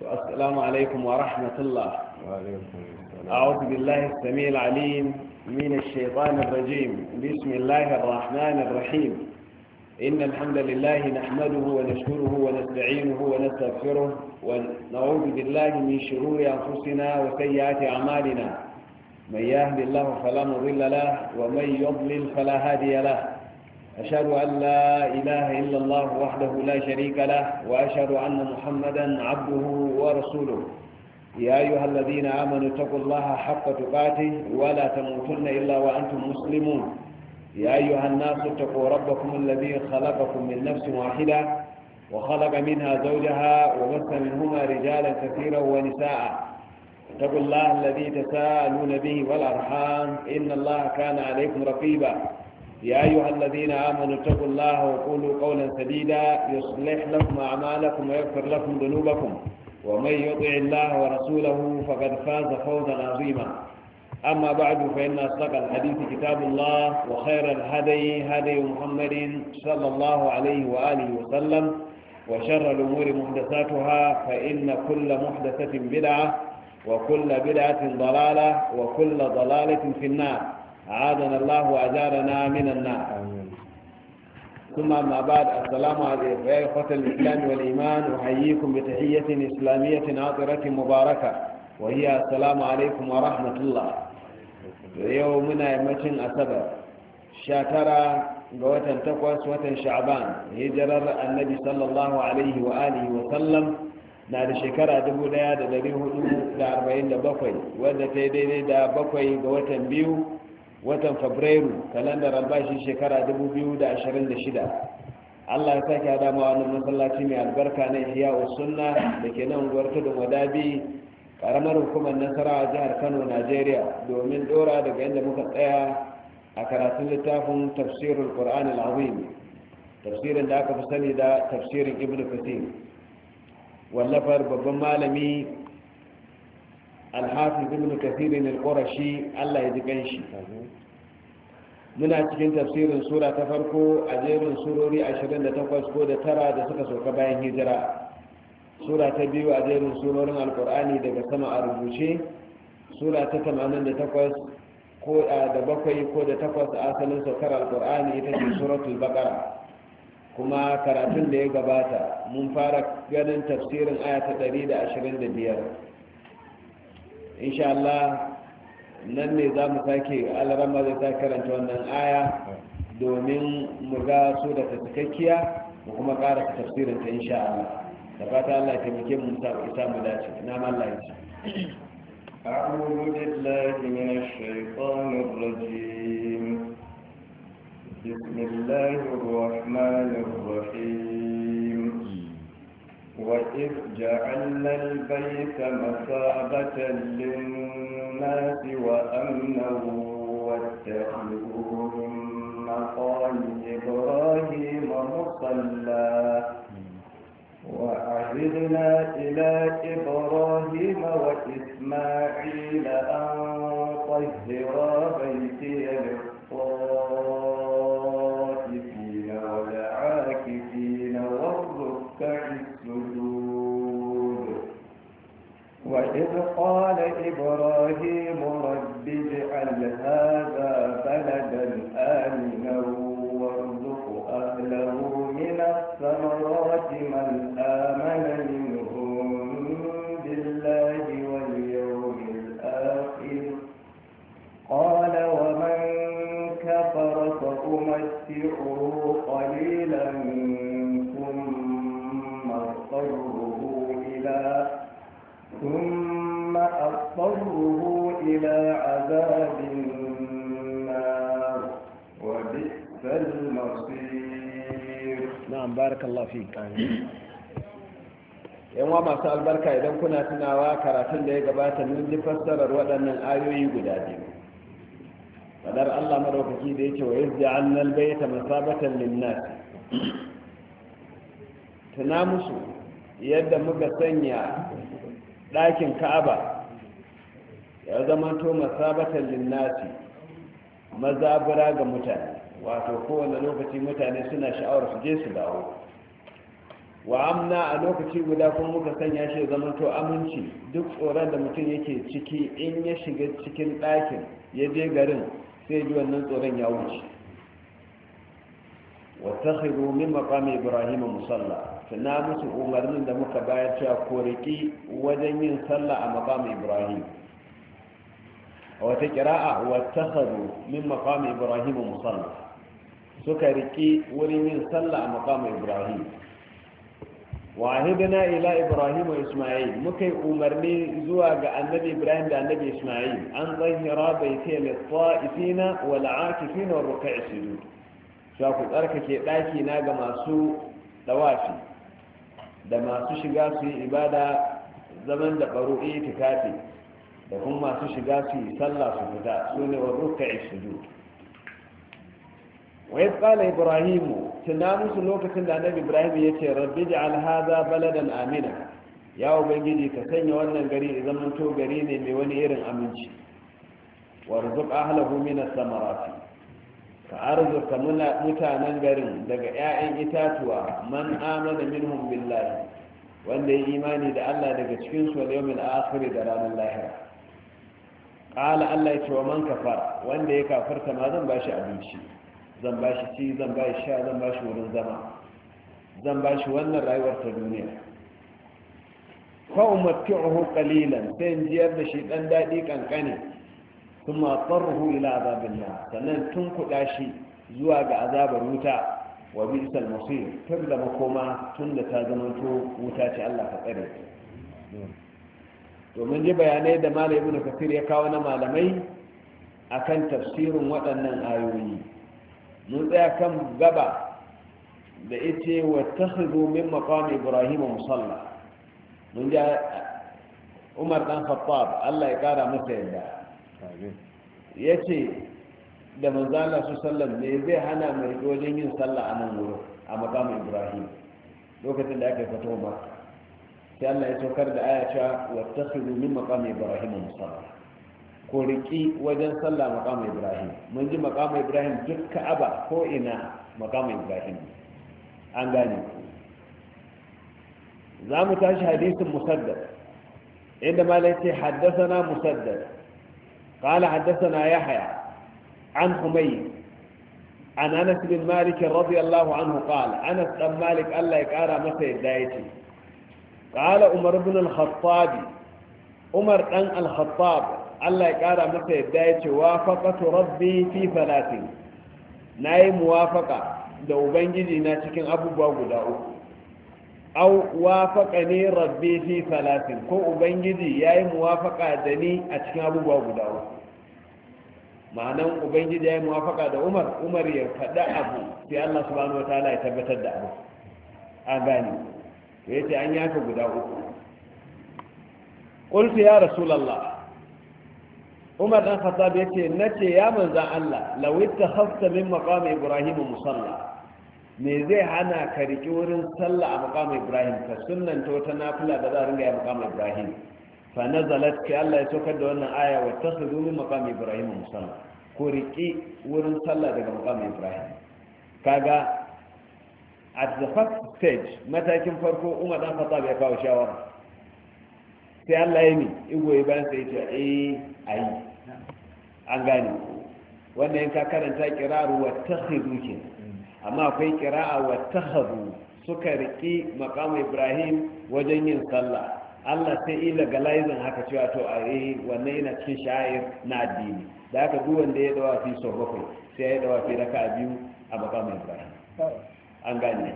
السلام عليكم ورحمة الله. وعليكم السلام. أعوذ بالله السميع العليم من الشيطان الرجيم. بسم الله الرحمن الرحيم. إن الحمد لله نحمده ونشكره ونستعينه ونستغفره ونعوذ بالله من شرور أنفسنا وسيئات أعمالنا. من يهد الله فلا مضل له ومن يضلل فلا هادي له. أشهد أن لا إله إلا الله وحده لا شريك له وأشهد أن محمدا عبده ورسوله. يا أيها الذين آمنوا اتقوا الله حق تقاته ولا تموتن إلا وأنتم مسلمون. يا أيها الناس اتقوا ربكم الذي خلقكم من نفس واحدة وخلق منها زوجها وبث منهما رجالا كثيرا ونساء. اتقوا الله الذي تساءلون به والأرحام إن الله كان عليكم رقيبا. يا أيها الذين آمنوا اتقوا الله وقولوا قولا سديدا يصلح لكم أعمالكم ويغفر لكم ذنوبكم ومن يطع الله ورسوله فقد فاز فوزا عظيما. أما بعد فإن أصدق الحديث كتاب الله وخير الهدي هدي محمد صلى الله عليه وآله وسلم وشر الأمور محدثاتها فإن كل محدثة بدعة وكل بدعة ضلالة وكل ضلالة في النار. أعاذنا الله وأجارنا من النار. ثم أما بعد السلام عليكم يا إخوة الإسلام والإيمان. أحييكم بتحية إسلامية عاطرة مباركة وهي السلام عليكم ورحمة الله. يومنا يمتن أسبر شاكرا قوة تقوس وتن شعبان هجرر النبي صلى الله عليه وآله وسلم نادي شكرا دبو دا دريه دا 47 wadda ta yi daidai da 7 ga watan biyu watan fabrairu kalandar albashi shekara 2026. Allah ya sake hada ma wannan masallaci mai albarka na Ihya Sunna da ke nan unguwar Tudun Wadabi karamar hukumar Nasarawa jihar Kano Najeriya domin dora daga inda muka tsaya a karatun littafin tafsirul Qur'an al-Azim, tafsirin da aka fi sani da tafsirin Ibn Kathir wallafar babban malami الحافظ ابن كثير القرشي الله يجزيه شي. muna cikin tafsirin sura ta farko a jerin surori 28 ko da tara da suka sauka bayan hijira. Sura ta biyu a jerin surorin alkur'ani daga sama a rubuce. Sura ta 88 ko da bakwai ko da takwas a asalin saukar alkur'ani ita ce suratul baqara. Kuma karatun da ya gabata mun fara ganin tafsirin aya ta 125. insha Allah nan ne za mu sake alarama zai ta karanta wannan aya domin mu ga su da cikakkiya mu kuma ƙara tafsirin ta insha Allah. da fata Allah ya taimake mu isa mu dace. na Allah ya ce أعوذ بالله من الشيطان الرجيم. بسم الله الرحمن الرحيم. وإذ جعلنا البيت مثابة للناس وأمنا واتخذوا من مقام إبراهيم مصلى وعهدنا إلى إبراهيم وإسماعيل أن طهرا بيتي للطائفين والعاكفين والركع وإذ قال إبراهيم رب اجعل هذا بلدا آمنا وارزق أهله من الثمرات من آمن منهم بالله واليوم الآخر قال ومن كفر فأمتعه قليلا ثم أضطره إلى عذاب النار وبئس المصير. نعم بارك الله فيك. yan wa masu albarka idan kuna tunawa karatun da ya gabata mun ji fassarar waɗannan ayoyi guda biyu. fadar Allah madaukaki da yake wa yaj'alna al-bayta masabatan lin-nas. tuna musu yadda muka sanya ɗakin ka'aba ya zamanto masabatan linnasi mazabura ga mutane, wato kowane lokaci mutane suna sha'awar su je su dawo. wa amna a lokaci guda kuma muka sanya shi zaman to aminci duk tsoron da mutum yake ciki in ya shiga cikin ɗakin ya je garin sai ji wannan tsoron ya wuce wattakhidhu min maqami ibrahim musalla tana musu umarnin da muka bayar cewa ko riki wajen yin sallah a maqami ibrahim a wata qira'a wattakhadhu min maqami ibrahim musalla suka riki wurin yin sallah a maqami ibrahim wahidna ila ibrahim wa isma'il muka yi umarni zuwa ga annabi ibrahim da annabi isma'il an zahira baiti lit-ta'ifina wal-'akifina war-ruk'i sujud za ku tsarkake ɗaki na ga masu ɗawafi da masu shiga su yi ibada zaman da ɓaro itikafi da kuma masu shiga su yi sallah su fita su ne wa rukka'i sujud wa yi tsala ibrahimu tuna musu lokacin da annabi ibrahim ya ce rabbi ja'al hadha baladan amina ya ubangiji ka sanya wannan gari ya zama to gari ne mai wani irin aminci warzuq ahlahu min as-samarati ka arzuka mutanen garin daga 'ya'yan itatuwa man amana minhum billahi wanda ya imani da Allah daga cikin su wal yawmil akhir da ranar lahira qala Allah ya ce wa man kafara wanda ya kafarta ma zan bashi abinci zan bashi ci zan bashi sha zan bashi wurin zama zan bashi wannan rayuwar ta duniya fa umatti'uhu qalilan sai jiyar da shi dan dadi kankane ثم اضطره الى عذاب النار sannan tun kuɗa shi zuwa ga azabar wuta wa bi'sal masir da makoma tun da ta zama to wuta ce Allah ka tsare to mun ji bayanai da Malam Ibn Kathir ya kawo na malamai akan tafsirin waɗannan ayoyi mun tsaya kan gaba da yace wattakhidhu min maqami ibrahim musalla mun ji Umar dan Khattab Allah ya kara masa yadda ya ce da manzala su sallam ne zai hana mai wajen yin sallah a nan wurin a makamin ibrahim lokacin da aka yi fito ba sai Allah ya saukar da aya cewa wattakhidhu min maqami ibrahim musalla ko riki wajen sallah makamin ibrahim mun ji makamin ibrahim duk ka'aba ko ina makamin ibrahim an gane za mu tashi hadisin musaddad inda malai ce haddasana musaddad قال حدثنا يحيى عن حميد عن انس بن مالك رضي الله عنه قال انس بن مالك الله يقرا متى دايتي قال عمر بن الخطاب عمر بن الخطاب الله يقرا متى دايتي وافقت ربي في ثلاث nayi muwafaqa da ubangiji na cikin abubuwa guda uku au wafaqani rabbi fi thalathin ko ubangiji yayi muwafaqa da ni a cikin abubuwa guda uku ma'anan ubangiji yayi muwafaqa da Umar ya faɗa abu sai Allah subhanahu wataala ya tabbatar da abu an gani to yace an yaka guda uku qultu ya rasulullah Umar dan Khattab yace nace ya manzan Allah law ittakhafta min maqami ibrahim musalla me zai hana ka riƙi wurin sallah a maqam ibrahim ka sunnanta wata nafila da za a ringa yi maqam ibrahim fa nazalat ki Allah ya saukar da wannan aya wa takhudhu min maqam ibrahim musalla ko riƙi wurin sallah daga maqam ibrahim kaga at the first stage matakin farko Umar dan Khattab ya kawo shawara sai Allah ya yi igoyi bayan sai ya ce ayi an gane wannan in ka karanta kiraru wa takhudhu ke amma akwai kira'a wa takhadhu suka riki maqam ibrahim wajen yin sallah Allah sai ila galaizin haka cewa to wannan yana cikin sha'ir na addini da haka duk wanda ya dawa fi sau bakwai sai ya dawa fi raka'a biyu a maqam ibrahim an gane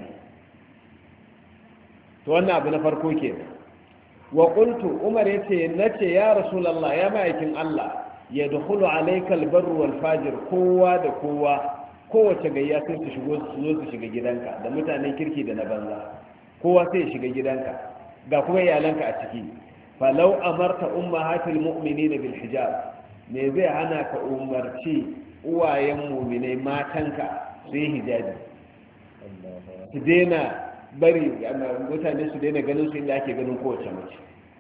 to wannan abu na farko kenan wa qultu umar yace nace ya rasulullah ya ma'aikin Allah yadkhulu alayka albarru wal fajir kowa da kowa kowace gayya sai su shigo su shiga gidanka da mutanen kirki da na banza kowa sai shiga gidanka ga kuma iyalanka a ciki falau amarta ummahatil mu'minina bil hijab me zai hana ka umarci uwayen mu'minai matanka su yi hijabi su daina bari mutane su daina ganin su inda ake ganin kowace mace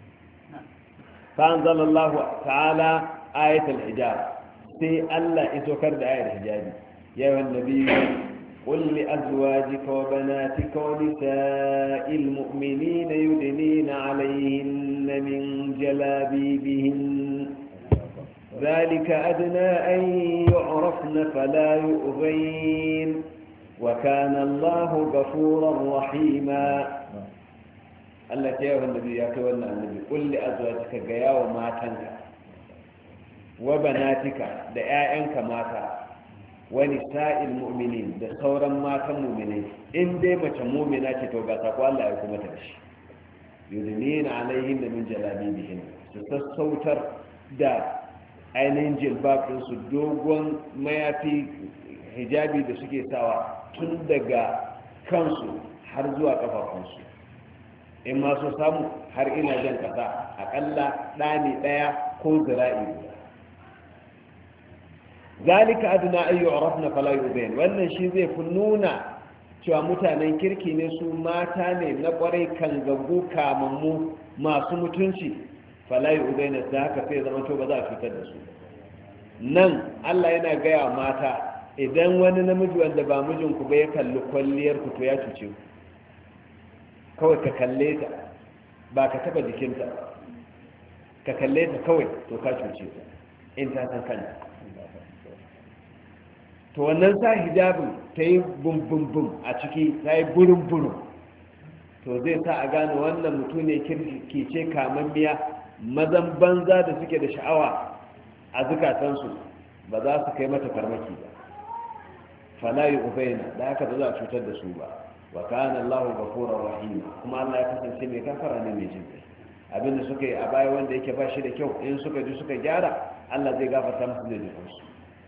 fa anzalallahu ta'ala ayatul hijab sai Allah ya saukar da ayar hijabi يا أيها النبي قل لأزواجك وبناتك ونساء المؤمنين يدنين عليهن من جلابيبهن ذلك أدنى أن يعرفن فلا يؤذين وكان الله غفورا رحيما. التي يا النبي يا كون النبي قل لأزواجك جيا وماتنك وبناتك دعائنك ماتا ونساء المؤمنين da sauran matan mu'minai in dai mace mu'mina ce to ga sako Allah ya kuma tashi yudnina alaihin min jalabibihin su sassautar da ainihin jilbab din su dogon mayafi hijabi da suke sawa tun daga kansu har zuwa kafafunsu in ma so samu har ina jan kasa akalla ɗani ɗaya ko zira'i. zalika adna an yu'rafna fala yu'zain, wannan shi zai fi nuna cewa mutanen kirki ne su mata ne na kwarai kan gagu kamammu masu mutunci fala yu'zain da haka sai zama to ba za a cutar da su. nan Allah yana gaya mata idan wani namiji wanda ba mijinku ba ya kalli kwalliyar ku to ya cuce ku. kawai ka kalle ta ba ka taba jikinta ka kalle ta kawai to ka cuce ta in ta san kanta. to wannan sa hijabin ta yi bum a ciki ta yi burin to zai sa a gane wannan mutum ne kirki ce kamammiya. mazan banza da suke da sha'awa a zukatansu ba za su kai mata farmaki ba. fala yu'zaina da haka ba za a cutar da su ba. wa kana Allahu ghafurur rahim, kuma Allah ya kasance mai kafara ne mai jin kai. abinda suka yi a baya wanda yake ba shi da kyau in suka ji suka gyara Allah zai gafarta musu da jikinsu.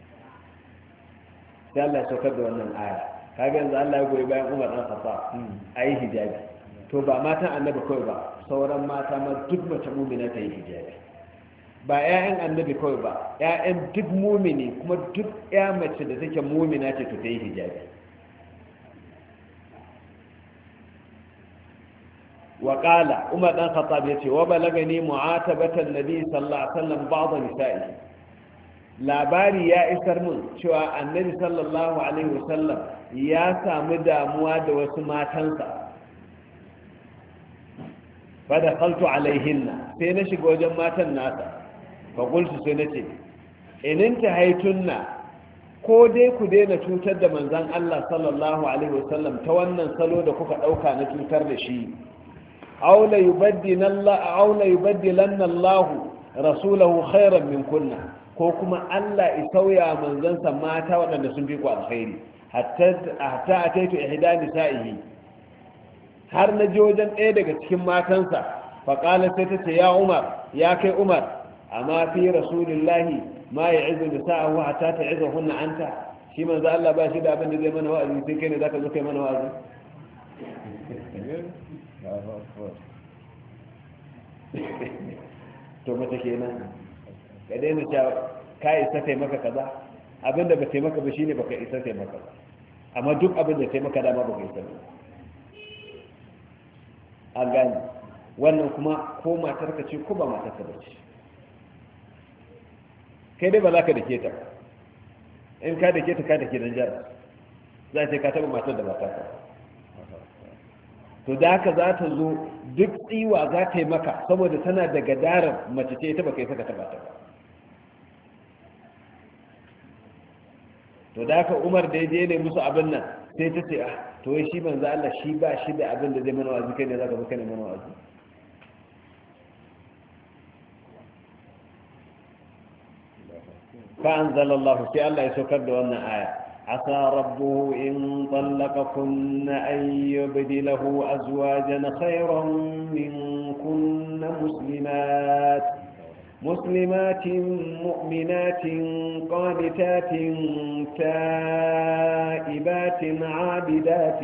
sai Allah ya saukar da wannan aya kaga yanzu Allah ya goyi bayan Umar dan Khattab ayi hijabi. to ba matan annabi kawai ba sauran mata ma duk mace mu'mina ta yi hijabi. ba ƴaƴan annabi kawai ba ƴaƴan duk mu'mini kuma duk ƴa mace da take mu'mina ce to ta yi hijabi. wa qala Umar dan Khattab yace wa balagani mu'atabatan nabi sallallahu alaihi wasallam ba'd nisa'i, labari ya isar mun cewa annabi sallallahu alaihi wasallam ya samu damuwa da wasu matansa. bada khaltu alaihinna, sai na shiga wajen matan nasa fa qultu sai nace ininta haitunna, ko dai ku daina cutar da manzon Allah sallallahu alaihi wasallam ta wannan salo da kuka dauka na cutar da shi, aw la yubaddilanna Allah rasulahu khairan min kunna, ko kuma Allah ya sauya manzansa mata waɗanda sun fi ku alkhairi. hatta ataitu ihda nisa'ihi, har na je wajen ɗaya daga cikin matansa fa qala sai tace ya Umar, ya kai Umar, amma fi rasulillahi ma ya'izu nisa'ahu hatta ta'izuhunna anta, shi manzo Allah ba shi da abin da zai mana wa'azi sai kai ne zaka zo kai mana wa'azi. to mata kenan ka daina cewa ka isa taimaka kaza, abinda ba taimaka ba shine baka isa taimaka ba, amma duk abin da taimaka dama baka isa ba. an gane wannan kuma ko matarka ce ko ba matarka ba ce, kai dai ba za ka dake ta, in ka dake ta ka dake dan jar za ta ka taba matar da matarka. to da haka za ta zo duk tsiwa za ta yi maka saboda tana da gadarar mace ce ita baka yi saka taba ta ba. to da haka Umar da ya je ne musu abin nan sai ta ce to wai shi manzo Allah shi ba shi da abin da zai mana wazi, kai ne zaka zo kai ne mana wazi. fa anzalallahu sai Allah ya saukar da wannan aya عسى ربه إن طلقكن أن يبدله أزواجا خيرا منكن مسلمات مؤمنات قانتات تائبات عابدات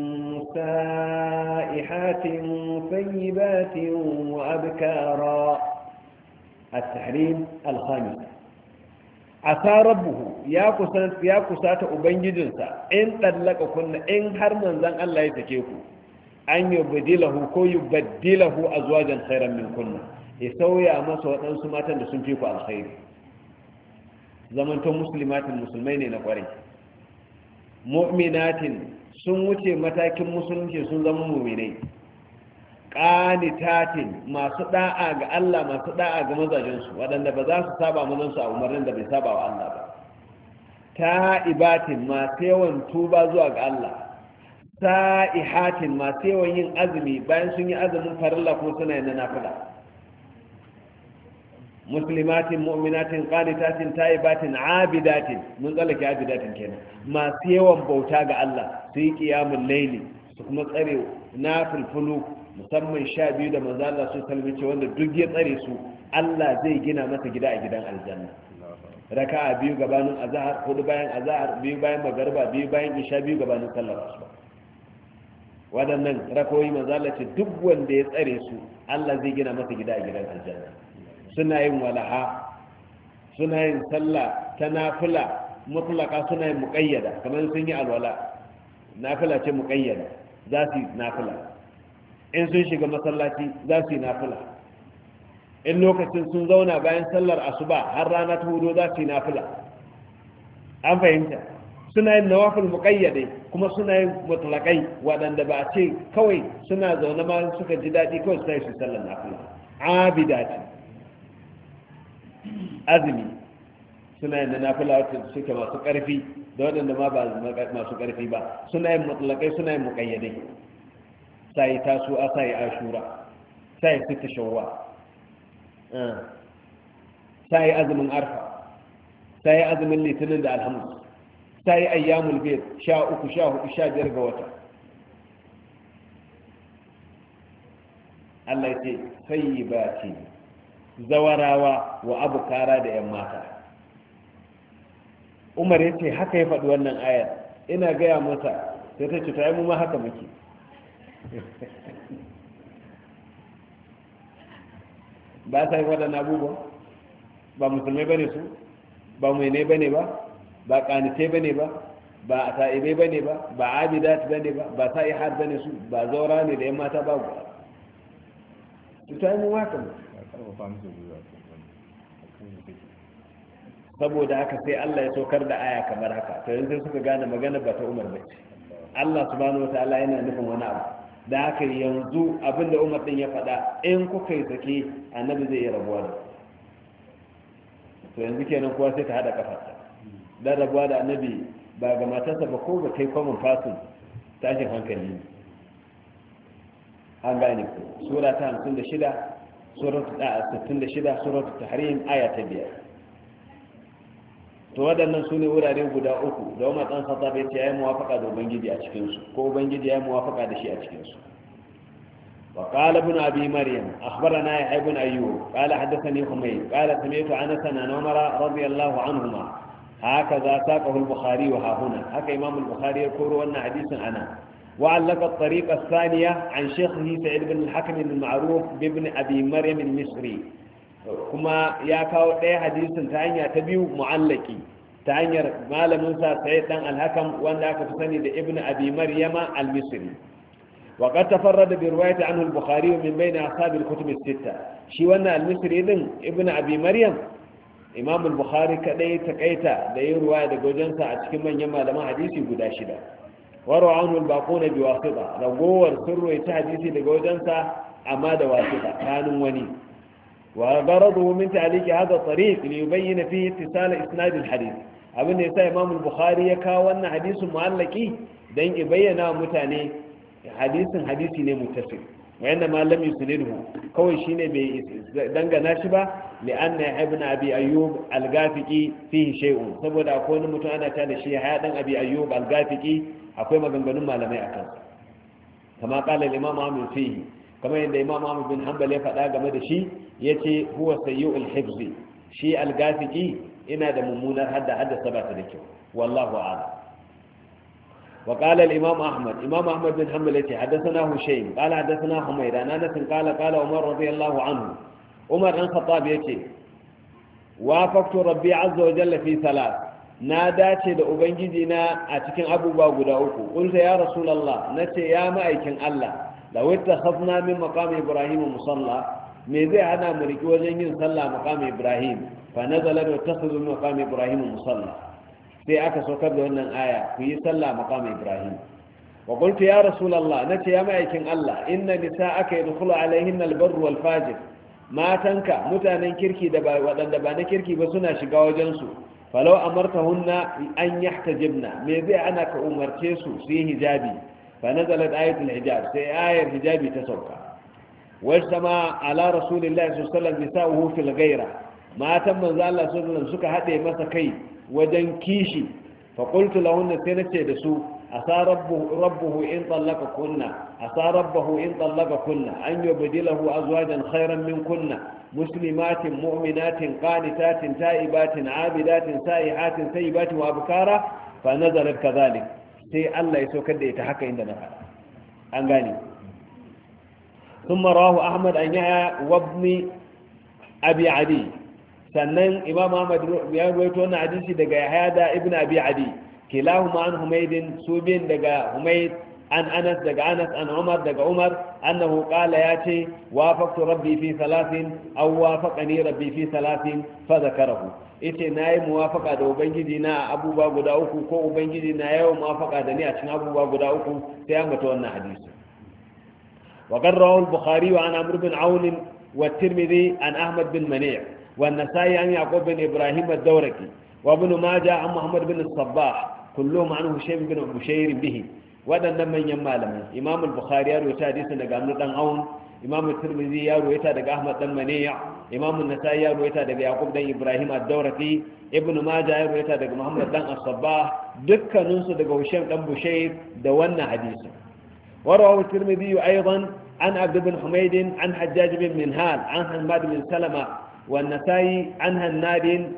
سائحات ثيبات وأبكارا. التحريم الخامس. asa rabbuhu ya kusata ubangijinsa in dallaka kunna in har manzon Allah ya take ku an yubdilahu ko yubaddilahu azwajan khairan min kunna, ya sauya masa waɗansu matan da sun fi ku alkhairi. zamanto muslimatin musulmai ne na kwarai, mu'minatin sun wuce matakin musulunci sun zama mu'minai qanitatin masu da'a ga Allah masu da'a ga mazajensu waɗanda ba za su saba mazansu a umarnin da bai saba wa Allah ba ta'ibatin masu yawan tuba zuwa ga Allah sa'ihatin masu yawan yin azumi bayan sun yi azumin farilla kuma suna yin nafila muslimatin mu'minatin qanitatin ta'ibatin abidatin mun tsallake abidatin kenan masu yawan bauta ga Allah su yi qiyamul layli su kuma tsare nafilfulu musamman 12 da manzo Allah su talbice wanda duk ya tsare su Allah zai gina masa gida a gidan aljanna raka'a 2 gabanin azhar 4 bayan azhar 2 bayan magriba 2 bayan isha 2 gabanin sallar asuba wadannan rakoyi manzo Allah ce duk wanda ya tsare su Allah zai gina masa gida a gidan aljanna suna yin walaha suna yin sallah ta nafila mutlaka suna yin muqayyada kamar sun yi alwala nafila ce muqayyada za su yi nafila in sun shiga masallaci za su yi nafila in lokacin sun zauna bayan sallar asuba har rana ta hudu za su yi nafila an fahimta suna yin nawafil muqayyade kuma suna yin mutlakai waɗanda ba a ce kawai suna zaune ma suka ji daɗi kawai su yi sallar nafila abidati azumi suna yin nafila wacce suke masu ƙarfi da waɗanda ma ba masu ƙarfi ba suna yin mutlakai suna yin muqayyade sai tasu'a sai ashura sai sita shawwa sai azumin arfa sai azumin litinin da alhamis sai ayyamul bayt 13 14 15 ga wata Allah ya ce sayyibati zawarawa wa abukara da yan mata Umar ya ce haka ya faɗi wannan ayar ina gaya masa sai ta ce ta yi mu ma haka muke ba sa yi waɗannan abubuwa ba musulmai ba ne su ba muinai ba ne ba ba ƙanitai ba ne ba ba a ta'ibai ba ne ba ba abidat ba ne ba ba sa'ihar ba ne su ba zaura ne da yan mata ba guda su ta yi mu haka saboda haka sai Allah ya saukar da aya kamar haka to yanzu suka gane magana ba ta Umar ba ce Allah subhanahu wataala yana nufin wani abu da haka yanzu abinda Umar din ya faɗa in kuka yi sake annabi zai yi rabuwa da to yanzu kenan kowa sai ta hada kafarsa da rabuwa da annabi ba ga matarsa ba ko ga kai common person tashin hankali ne an gane ku sura ta 56 suratul 66 suratul tahrim aya ta 5 to waɗannan su ne wurare guda uku da Umar ɗan Khattab ya ce ya yi muwafaka da Ubangiji a cikinsu ko Ubangiji ya yi muwafaka da shi a cikinsu wa qala ibn abi maryam akhbarana ya ibn ayyub qala haddathani humayd qala sami'tu anas an umar radiyallahu anhuma hakaza saqahu al-bukhari wa hahuna haka imam al-bukhari ya koro wannan hadisin ana وعلق الطريقة الثانية عن شيخه سعيد بن الحكم المعروف بابن أبي مريم المصري kuma ya kawo ɗaya hadisin ta hanya ta biyu mu'allaki ta hanyar malamin sa Sa'id dan al-Hakam wanda aka fi sani da Ibn Abi Maryama al-Misri wa qad tafarrada bi riwayati anhu al-Bukhari min bayna ashab al-kutub as-sitta shi wannan al-Misri din Ibn Abi Maryam Imam al-Bukhari kadai takaita da yin riwaya daga wajensa a cikin manyan malaman hadisi guda shida wa rawahu al-baquna bi wasita ragowar sirru ta hadisi daga wajensa amma da wasita kanun wani وغرضه من تعليق هذا الطريق ليبين فيه اتصال إسناد الحديث abin da yasa Imam al-Bukhari ya kawo wannan hadisin mu'allaki dan ya bayyana mutane hadisin hadisi ne muttasil wanda ma lam yusnidhu kawai shine bai dangana shi ba li anna ibn abi ayyub al-gafiqi fihi shay'un saboda akwai wani mutum ana ta da shi ya dan abi ayyub al-gafiqi akwai maganganun malamai akan kama qala al-imam Ahmad fihi kamar yadda Imam Ahmad bin Hanbal ya faɗa game da shi yace huwa sayyi'ul hifzi shi al-gafiqi ina da mummunar hadda sabata da kyau wallahu a'lam wa qala al-imam ahmad bin hanbal yace hadathana hushaym qala hadathana humayd an anas qala umar radiyallahu anhu umar dan khattab yace wafaqtu rabbi azza wa jalla fi salat na dace da ubangiji na a cikin abubuwa guda uku qulta ya rasulullah nace ya ma'aikin Allah law ittakhadna min maqami ibrahim musalla me zai hana mu riki wajen yin sallah maqami ibrahim fa nazala wa takhudhu maqami ibrahim musalla sai aka saukar da wannan aya ku yi sallah maqam ibrahim wa qultu ya rasulullah nace ya ma'aikin Allah inna nisa'aka yadkhulu alaihinna albarr wal fajir matanka mutanen kirki da ba wadanda ba na kirki ba suna shiga wajen su falau amartahunna an yahtajibna me zai ana ka umarce su su yi hijabi fa nazalat ayatul hijab sai ayar hijabi ta sauka wajtama ala rasulillahi sallallahu alaihi wasallam nisa'uhu fil ghaira matan manzo Allah sallallahu alaihi wasallam suka hade masa kai wajen kishi fa qultu lahunna sai nace da su asa rabbuhu in kunna asa rabbuhu in kunna an yubdilahu azwajan khayran min kunna muslimatin mu'minatin qanitatin ta'ibatin abidatin sa'ihatin sayyibatin wa abkara fa nazalat kadhalik sai Allah ya saukar da ita haka inda na faɗa an gane ثم رواه أحمد أن يحيى وابن أبي عدي sannan imam ahmad ya rawaito wannan hadisi daga yahya da ibn abi adi kilahuma an humaydin subin daga humayd an anas daga anas an umar daga umar annahu qala yace wafaqtu rabbi fi thalathin aw wafaqani rabbi fi thalathin fa zakarahu ite nayi muwafaqa da ubangiji na abubuwa guda uku ko ubangiji na yayi muwafaqa da ni a cikin abubuwa guda uku sai an mata wannan hadisi wa qarrahu al-bukhari wa an amr bin aun wa tirmidhi an ahmad bin mani' والنسائي عن يعقوب بن إبراهيم الدورقي وابن ماجه عن محمد بن الصباح كلهم عنه هشام بن بشير به ودن من يمالم إمام البخاري يروي حديثا دغ عمرو بن عون إمام الترمذي يروي دغ أحمد بن منيع إمام النسائي يروي دغ يعقوب بن إبراهيم الدورقي ابن ماجه يروي دغ محمد بن الصباح دكانهم دغ هشام بن بشير ده wannan hadisi وروى الترمذي أيضا عن عبد بن حميد عن حجاج بن منهال عن حماد بن سلمة والنسائي عن هناد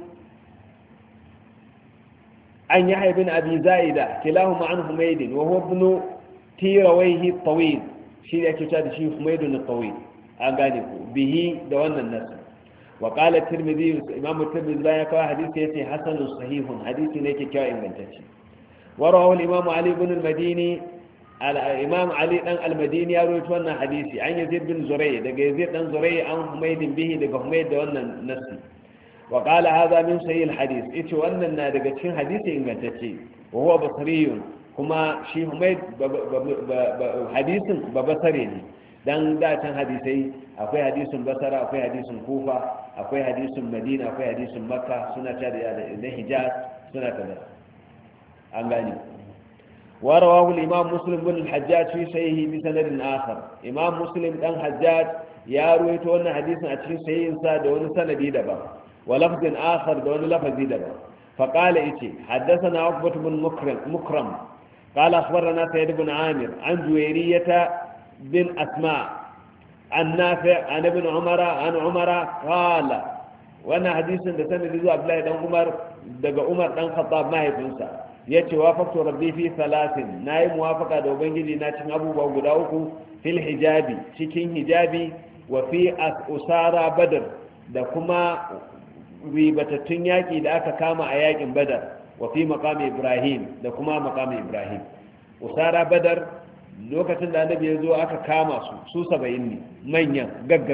عن يحيى بن أبي زائدة كلاهما عن حميد وهو ابن تيرويه الطويل شيء يكتشاد شيء حميد الطويل أغانيه به دون النسل وقال الترمذي إمام الترمذي لا يقع حديث يتي حسن صحيح حديث نيكي كائن من تشي ورواه الإمام علي بن المديني الإمام علي بن المديني يروي تونا حديثي عن يزيد بن زريع دغ يزيد بن زريع عن حميد به دغ حميد دونا نفسي وقال هذا من صحيح الحديث ايش wannan na daga cikin hadisi ingantacce وهو بصري kuma shi Humayd hadisin babasare ne dan da can hadisai akwai hadisin Basra akwai hadisin Kufa akwai hadisin Madina akwai hadisin Makka suna ta da Hijaz suna ta da an gani ورواه الإمام مسلم بن الحجاج في صحيحه بسند آخر إمام مسلم بن الحجاج يروي تونا حديثا أتشين صحيح ساد دون سند دبا ولفظ آخر دون لفظ دبا فقال إيشي حدثنا عقبة بن مكرم قال أخبرنا سيد بن عامر عن جويرية بن أسماء عن نافع عن ابن عمر عن عمر قال وانا حديثا دسند ذو عبد الله بن عمر دقى عمر بن الخطاب ما يفنسى yace wafaqtu rabbi fi thalathin nayi muwafaqa da ubangiji na cikin abubuwa guda uku fil hijabi cikin hijabi wa fi usara badr da kuma ribatattun yaki da aka kama a yakin badar wa fi maqami ibrahim da kuma maqami ibrahim usara badar lokacin da annabi ya zo aka kama su 70 ne manyan gagga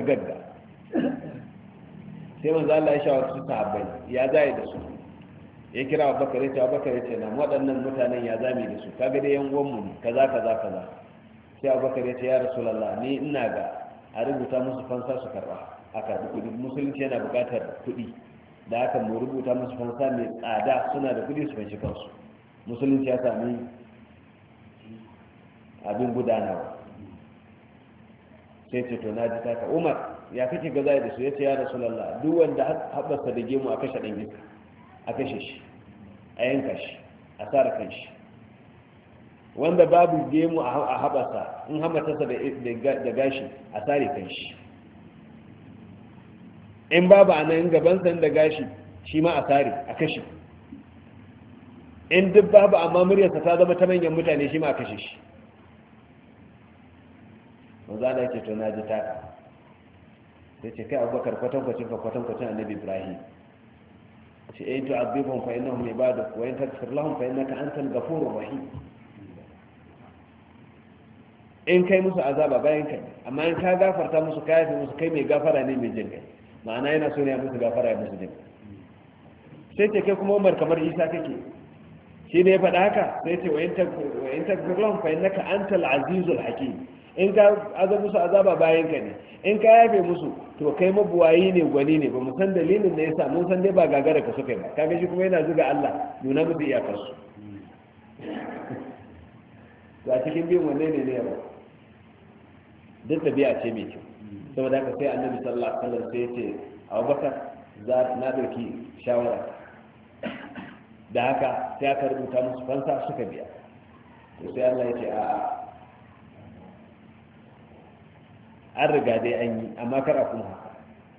sai manzo Allah ya shawarci su sahabbai ya zai da su ya kira Abubakar ya ce Abubakar ya ce na waɗannan mutanen ya zame da su kaga dai yan uwanmu ne kaza sai Abubakar ya ce ya Rasulullah ni ina ga a rubuta musu fansa su karba a karbi kuɗi musulunci yana buƙatar kuɗi da haka mu rubuta musu fansa mai tsada suna da kuɗi su fanshi kansu musulunci ya sami abin gudanawa sai ce to na ji taka Umar ya kake gaza da su ya ce ya Rasulullah duk wanda haɓarsa da gemu a kashe ɗan gisa a kashe shi a yanka shi a tsara kan shi wanda babu gemu a haɓasa in hamatarsa da gashi a tsare kan shi in babu a nan gabansa da gashi shi ma a tsare a kashe in duk babu amma muryarsa ta zama ta manyan mutane shi ma a kashe shi wanzu ana ce to na ji taka sai ce kai abubakar kwatankwacin annabi ibrahim إن تعذبهم فإنهم عبادك وإن تغفر لهم فإنك أنت الغفور الرحيم in kai musu azaba bayan kai amma in ka gafarta musu ka yafe musu kai mai gafara ne mai jin kai ma'ana yana so ne ya musu gafara ya musu jin sai ce kai kuma Umar kamar Isa kake shi ne ya faɗa haka sai ce wa in takfir lahum fa innaka antal azizul hakim in ka azab musu azaba bayan ka ne in ka yafe musu to kai mabuwayi ne gwani ne ba mu san dalilin da yasa mun san dai ba gagara ka suka ba kaga shi kuma yana zuga Allah nuna musu iyakar su to a cikin bin wanne ne ya ba duk tabi'a ce mai kyau saboda haka sai annabi sallallahu alaihi wasallam sai ya ce Abubakar na dauki shawara da haka sai aka rubuta musu fansa suka biya to sai Allah ya ce a'a an riga dai an yi amma kar a kuma haka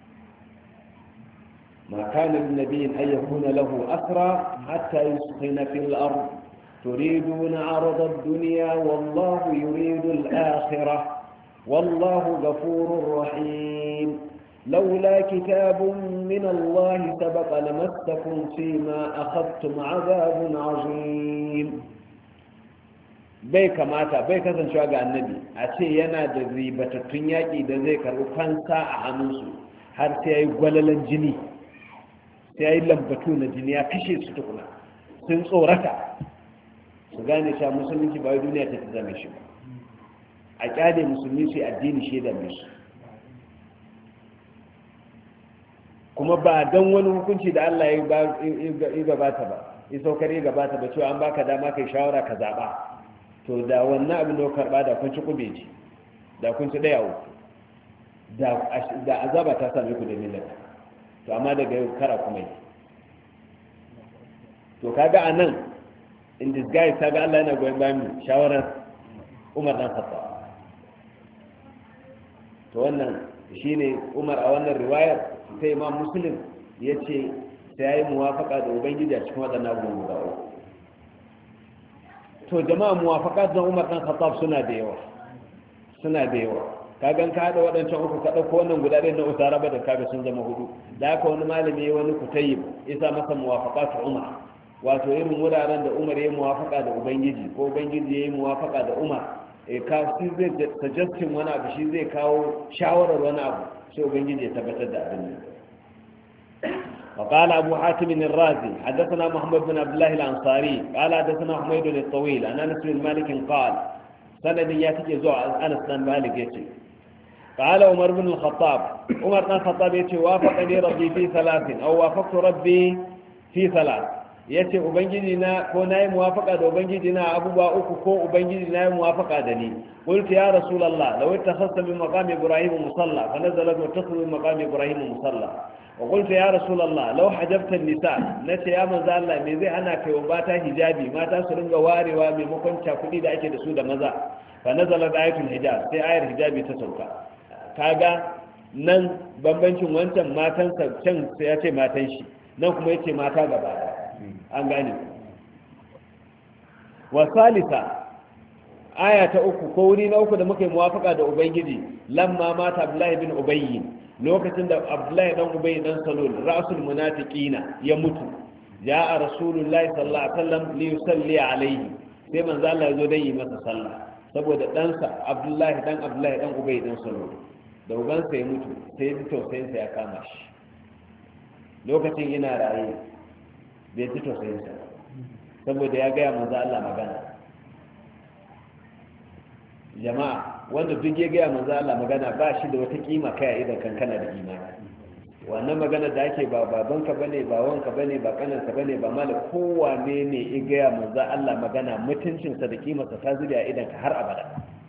ma kana lin nabiyyin an yakuna lahu asra hatta yuskhina fil ard turiduna arada ad-dunya wallahu yuridu al-akhirah wallahu ghafurur rahim لولا كتاب من الله سبق لمسكم فيما أخذتم عذاب عظيم bai kamata bai kasancewa ga annabi a ce yana da ribatattun yaƙi da zai karɓi fansa a hannunsu har sai ya yi gwalalan jini sai ya yi lambatu na jini ya kashe su tukuna sun tsorata su gane sha musulunci ba wai duniya ta zame shi ba a ƙyale musulmi su addini shi da su kuma ba don wani hukunci da Allah ya gabata ba ya saukar ya gabata ba cewa an baka dama kai shawara ka zaɓa to da wannan abin da ka karɓa da kun ci kubeji da kun ci ɗaya uku da azaba ta same ku da millata to amma daga yau kara kuma yi to kaga a nan in disguise kaga Allah yana goyon bayan shawarar Umar dan Khattab to wannan shine Umar a wannan riwayar sai Imam Muslim yace sai yayi muwafaqa da ubangiji a cikin wadannan abubuwan guda uku to jama'a muwafaqat da Umar dan Khattab suna da yawa kagan ka hada wadancan uku ka dauko wannan guda ɗaya na usara ba da kaga sun zama hudu da haka wani malami wani kutayyib isa masa muwafaqat Umar wato irin wuraren da Umar ya muwafaqa da ubangiji ko ubangiji ya yi muwafaqa da Umar ka shi zai suggestion wani abu shi zai kawo shawarar wani abu sai ubangiji ya tabbatar da abin nan وقال أبو حاتم الرازي حدثنا محمد بن عبد الله الأنصاري قال حدثنا حميد الطويل عن أنس بن مالك قال سند ياتي زوع أنس بن مالك يتي قال عمر بن الخطاب عمر بن الخطاب يتي وافقني ربي في ثلاث أو وافقت ربي في ثلاث yace ubangiji na ko nayi muwafaqa da ubangiji na abubuwa uku ko ubangiji na yi muwafaqa da ni qultu ya rasulullah law ittakhadta min maqami ibrahim musalla fa nazala wa takhlu min maqami ibrahim musalla wa qultu ya rasulullah law hajabta an-nisa nace ya manzo Allah me zai hana kai mata hijabi mata su ringa warewa maimakon cakudi da ake da su da maza fa nazala ayatul hijab sai ayar hijabi ta sauka kaga nan bambancin wancan matansa can sai ya ce matan shi nan kuma yace mata gaba daya an gane wa salisa aya ta uku ko wuri na uku da muka yi muwafaka da ubangiji lamma mata abdullahi bin ubayy lokacin da abdullahi dan ubayy dan salul rasul munafiqina ya mutu ja'a rasulullahi sallallahu alaihi wasallam li yusalli alaihi sai manzo Allah ya zo dan yi masa sallah saboda ɗansa abdullahi dan ubayy dan salul da ubansa ya mutu sai tausayin sa ya kama shi lokacin ina raye bai ji tausayinsa saboda ya gaya manzo Allah magana jama'a wanda duk ya gaya manzo Allah magana ba shi da wata kima kai idan kankana da imani wannan magana da ake ba babanka bane ba wanka bane ba kananka bane ba mala kowane ne ya gaya manzo Allah magana mutuncinsa da kimarsa ta zubi a idan ka har abada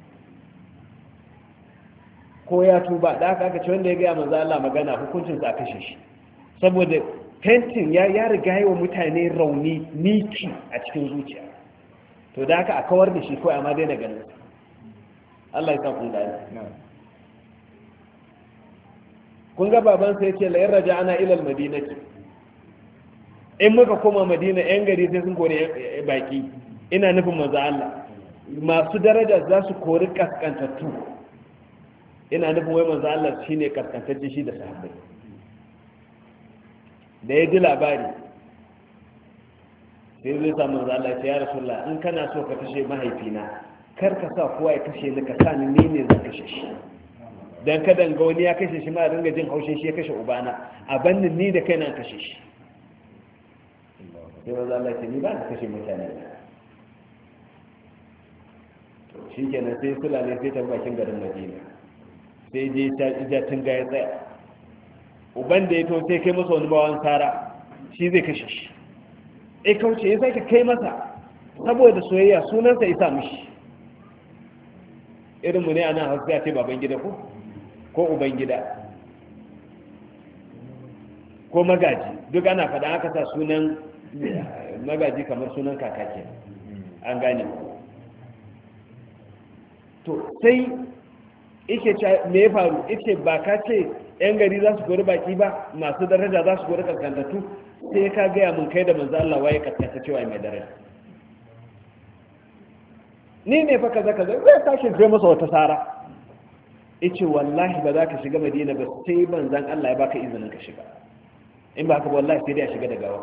ko ya tuba da haka aka ce wanda ya gaya manzo Allah magana hukuncinsa a kashe shi saboda fentin ya riga yi wa mutane rauni miki a cikin zuciya to da haka a kawar da shi kawai amma daina ganin Allah ya kun gani kun ga babansa ya ce la yin raja ana ilal madinati in muka koma madina yan gari sai sun kori baki ina nufin maza Allah masu daraja za su kori kaskantattu ina nufin wai maza Allah shine kaskantacce shi da sahabbai da ya ji labari sai zai samu Allah ya rasulullah in kana so ka kashe mahaifina kar ka sa kowa ya kashe ni ka sa ni ne zan kashe shi dan kada ga wani ya kashe shi ma ringa jin haushin shi ya kashe ubana a bannin ni da kaina kashe shi sai manzo Allah ce ni ba na kashe mutane to shikenan sai sulale sai ta bakin garin Madina sai je ta ija tun ga ya tsaya uban da ya to sai kai masa wani bawan sara shi zai kashe shi kauce ya sake kai masa saboda soyayya sunansa isa mishi irinmu ne ana hausa ya ce baban gida ko uban gida ko magaji duk ana faɗa aka sa sunan magaji kamar sunan kakake an gane to sai ike me ya faru ike ba ka ce yan gari za su kori baki ba masu daraja za su kori kaskantattu sai ka gaya mun kai da manzo Allah waye kaskanta cewa mai daraja ni ne fa kaza kaza zai tashi sai masa wata sara yace wallahi ba za ka shiga Madina ba sai manzon Allah ya baka izinin ka shiga in ba haka wallahi sai dai a shiga da gawa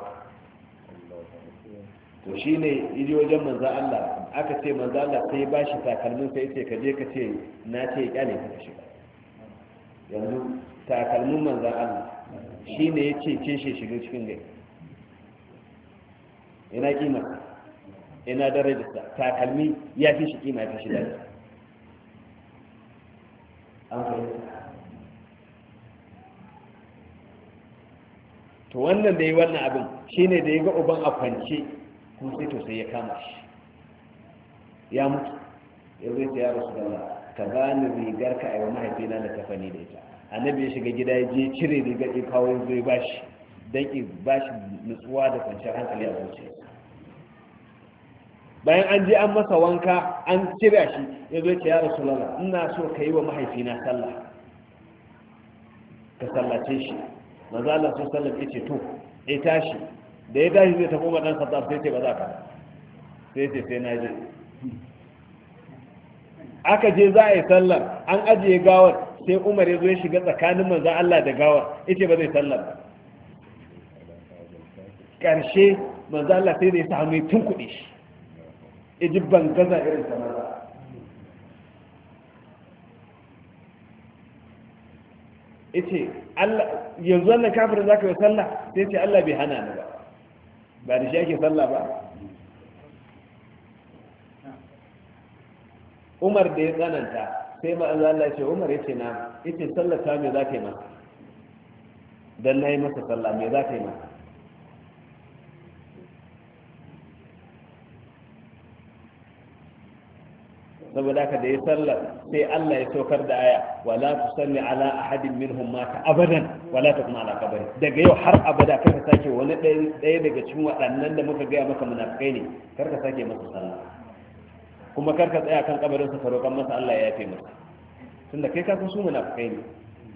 to shine yaji wajen manzon Allah aka ce manzon Allah sai ya bashi takalmin sai yace ka je ka ce na ce ya kyale ka shiga yanzu takalmin manzon Allah shine yace ce shi shiga cikin gai ina kima ina darajarsa takalmi ya fi shi kima ya fi shi daraja an fahimta to wannan da yi wannan abin shine da ya ga uban a kwance kuma sai to sai ya kama shi ya mutu ya zai ta ya rasu da ka bani rigar ka a yi mahaifina da tafani da ita annabi ya shiga gida ya je cire rigar ya kawo ya zai bashi don ki bashi nutsuwa da kwanciyar hankali a zuciya bayan an je an masa wanka an cire shi ya zo ce ya rasulullah ina so ka yi wa mahaifina sallah ka sallace shi manzo Allah sun sallam yace to ya tashi da ya tashi zai tafi madan Khattab sai ce ba za ka sai ce sai na je aka je za a yi sallar an ajiye gawar sai Umar ya zo ya shiga tsakanin manzo Allah da gawar yace ba zai sallar ba karshe manzo Allah sai da ya sa hannu tun kuɗi shi iji bangaza irin ta maza yace Allah yanzu wannan kafirin zaka yi sallah sai ce Allah bai hana ni ba da shi ake sallah ba Umar da ya tsananta sai ma Allah ya ce Umar yace na yace sallah ta me zaka yi masa dan nayi masa sallah me zaka yi masa saboda haka da ya sallar sai Allah ya saukar da aya wala tusalli ala ahadin minhum mata abadan wala taqum ala qabri daga yau har abada kar ka sake wani ɗaya daga cikin waɗannan da muka gaya maka munafikai ne kar ka sake masa sallah kuma kar ka tsaya kan kabarin sa roƙan masa Allah ya yafe masa tunda kai ka san su munafikai ne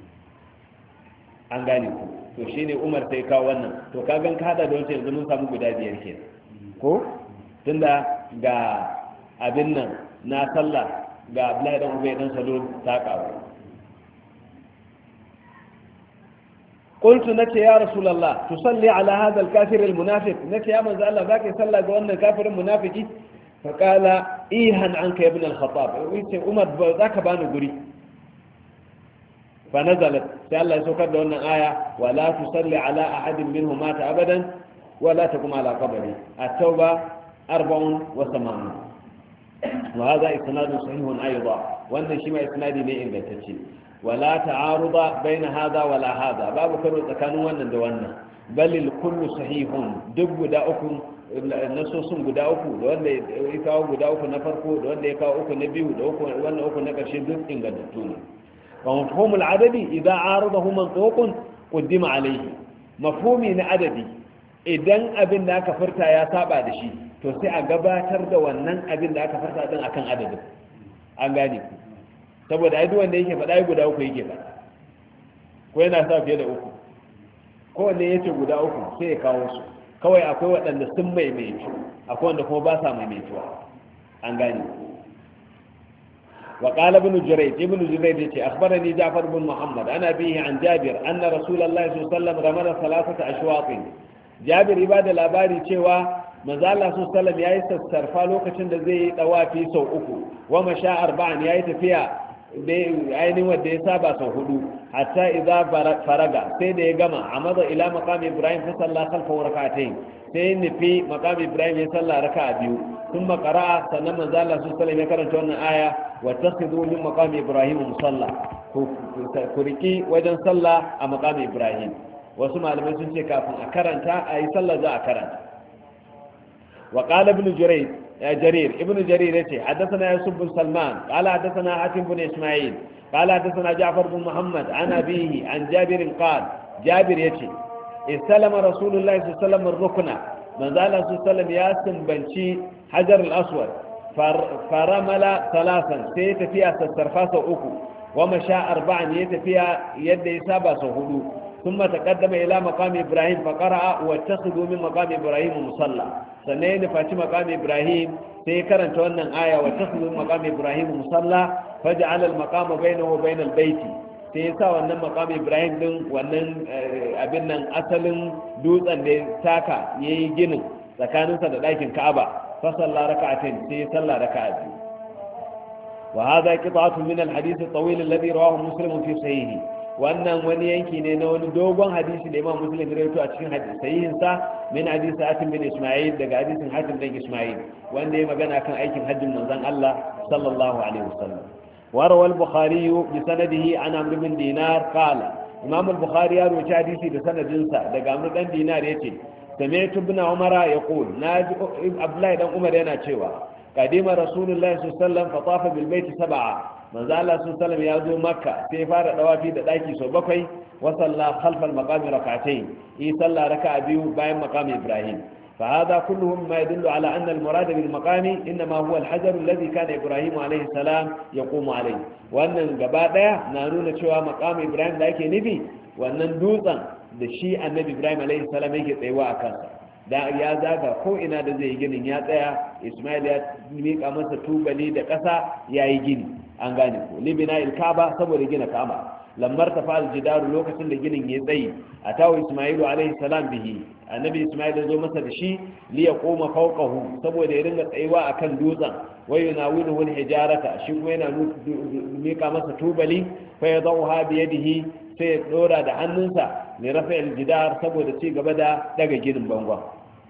an gane ku to shine Umar sai kawo wannan to ka gan ka hada da wancan yanzu mun samu guda biyar kenan ko tunda ga abin nan na sallah ga Abdullahi dan Ubay dan Salul ta kawo qultu nake ya rasulullah tusalli ala hadha al-kafir al-munafiq nake ya manzo Allah zaka sallah ga wannan kafirin munafiki fa qala ihan anka ibn al-khattab yace Umar ba zaka bani guri fa nazalat sai Allah ya saukar da wannan aya wala tusalli ala ahadin minhum mata abadan wala taqum ala qabri at-tauba 84 وهذا إسناد صحيح أيضا وأن شما إسنادي ليه إنجتشي ولا تعارض بين هذا ولا هذا باب كرو تكانوا وأن دوانا بل الكل صحيح دب داؤكم نصوص داؤكم وأن يكاو داؤكم نفركم وأن يكاو نبيه وأن أكو نكرشي دب إنجتشوني ومفهوم العدد إذا عارضه منطوق قدم عليه مفهومي عددي idan abin da aka furta ya saba da shi to sai a gabatar da wannan abin da aka furta din akan adadin an gane ku saboda ai duk wanda yake faɗa guda uku yake faɗa ko yana sa fiye da uku ko wanda yace guda uku sai ya kawo su kawai akwai waɗanda sun maimaitu akwai wanda kuma ba sa maimaituwa an gane ku وقال ابن جريج يتي أخبرني جعفر بن محمد أنا به عن جابر أن رسول الله صلى الله عليه وسلم رمل 3 أشواط جابر عبادة الأباري تيوى manzo Allah sallallahu alaihi wasallam yayi sassarfa lokacin da zai yi dawafi sau uku wa masha arba'an yayi tafiya ainihin wanda ya saba sau hudu hatta idza faraga sai da ya gama amada ila maqam ibrahim fa salla khalfa rak'atayn sai nufi maqam ibrahim ya salla raka'a biyu thumma qara'a sannan manzo Allah sallallahu alaihi ya karanta wannan aya wa takhudhu min maqam ibrahim musalla ku riki wajen salla a maqam ibrahim. wasu malamai sun ce kafin a karanta a yi sallah za a karanta. wa qala ibn jarir ibn jarir yace haddathana yusuf bin salman qala haddathana hatim bin isma'il qala haddathana ja'far bin muhammad an abihi an jabir qala jabir yace istalama rasulullahi sallallahu alaihi wasallam ar-rukna manzo Allah sallallahu ya sumbanci hajar al-aswad faramala thalathan sai tafiya sassarfa sau uku wa masha arba'an ya tafiya yadda ya saba sau hudu ثم تقدم إلى مقام إبراهيم فقرأ واتخذوا من مقام إبراهيم مصلى سنين فاتي مقام إبراهيم سيكرا تولنا آية واتخذوا من مقام إبراهيم مصلى فجعل المقام بينه وبين البيت سيسا وأن مقام إبراهيم دون وأن أبنا أصل دوزا تاكا يجن سكانوا سدلاك كعبة فصلى ركعتين سيصلى ركعتين وهذا قطعة من الحديث الطويل الذي رواه مسلم في صحيحه wannan wani yanki ne na wani dogon hadisi da imam muslim rawaito a cikin sahihin sa min hadisi hatim bin isma'il daga hadisin hatim bin isma'il wanda ya magana kan aikin hajjin manzon Allah sallallahu alaihi wasallam wa rawa al-bukhari bi sanadihi an amr bin dinar qala imam al-bukhari ya rawaita hadisi da sanadin sa daga amr dan dinar yace sami'tu ibn umara yaqul naji abdullahi dan umar yana cewa qadima rasulullahi sallallahu alaihi wasallam fa tafa bil bayt sab'a manzo Allah sallallahu ya zo makka sai fara dawafi da daki so bakwai wa salla khalfa al-maqam rak'atayn yi salla raka'a biyu bayan maqam ibrahim fa hada kulluhum ma yadullu ala anna al-murad bil maqam inma huwa al-hajar alladhi kana ibrahim alayhi salam yaqumu alayhi wannan gaba daya na nuna cewa maqam ibrahim da yake nufi wannan dutsen da shi annabi ibrahim alayhi salam yake tsayawa a kansa da ya zaga ko ina da zai ginin ya tsaya ismail ya mika masa tubali da ƙasa yayi gini an gane ko libina ilkaba saboda gina kama lamar ta fa'al jidaru lokacin da ginin ya tsayi a tawo ismailu alaihi salam bihi annabi ismail ya zo masa da shi li ya koma fawqahu saboda ya ringa tsayuwa akan dutsen wai yunawilu wal hijarata shi kuma yana mika masa tubali fa yadawha bi yadihi sai ya dora da hannunsa ne rafa'il jidar saboda ci gaba da daga ginin bangon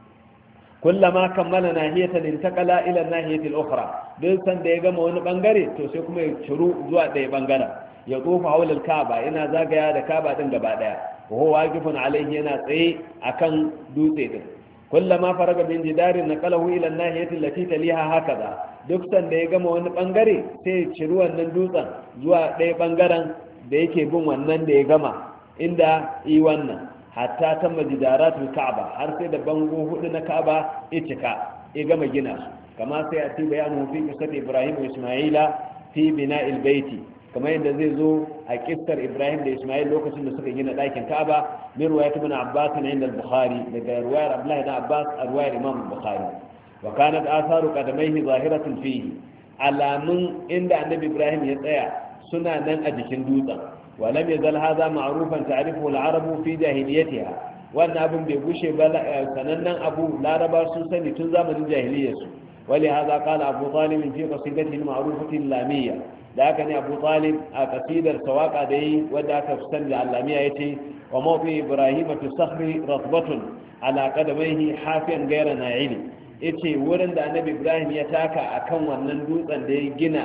kullama kammala nahiyatan intaqala ila nahiyati al-ukhra duk san da ya gama wani bangare to sai kuma ya ciru zuwa ɗaya bangaren ya tsofa haula al-kaaba ina zagaya da kaaba din gaba daya wa waqifun alayhi yana tsaye akan dutse din kullama faraga min jidarin naqalahu ila an-nahiyati allati taliha hakaza duk san da ya gama wani bangare sai ya ciru wannan dutsen zuwa ɗaya bangaren da yake bin wannan da ya gama inda yi wannan hatta ta majidaratul ka'aba har sai da bango hudu na ka'aba ya cika ya gama gina su kama sai a ci bayanu fi qissat ibrahim wa isma'ila fi bina'il baiti kamar yadda zai zo a kissar ibrahim da isma'il lokacin da suka gina ɗakin ka'aba min riwayat ibn abbas inda al-bukhari daga riwayar abdullahi ibn abbas a riwayar imam al-bukhari wa kanat atharu qadamayhi zahiratun fihi alamun inda annabi ibrahim ya tsaya suna nan a jikin dutsen ولم يزل هذا معروفا تعرفه العرب في جاهليتها وأن أبو بيبوش سننا أبو لا ربا سوسن تنزام الجاهلية ولهذا قال أبو طالب في قصيدته المعروفة اللامية لكن أبو طالب قصيدة سواق أدي وداك فستن اللامية يتي وموطي إبراهيم في الصخر رطبة على قدميه حافيا غير ناعل يتي ورند النبي إبراهيم يتاكا أكون ونندوز أن دي جنا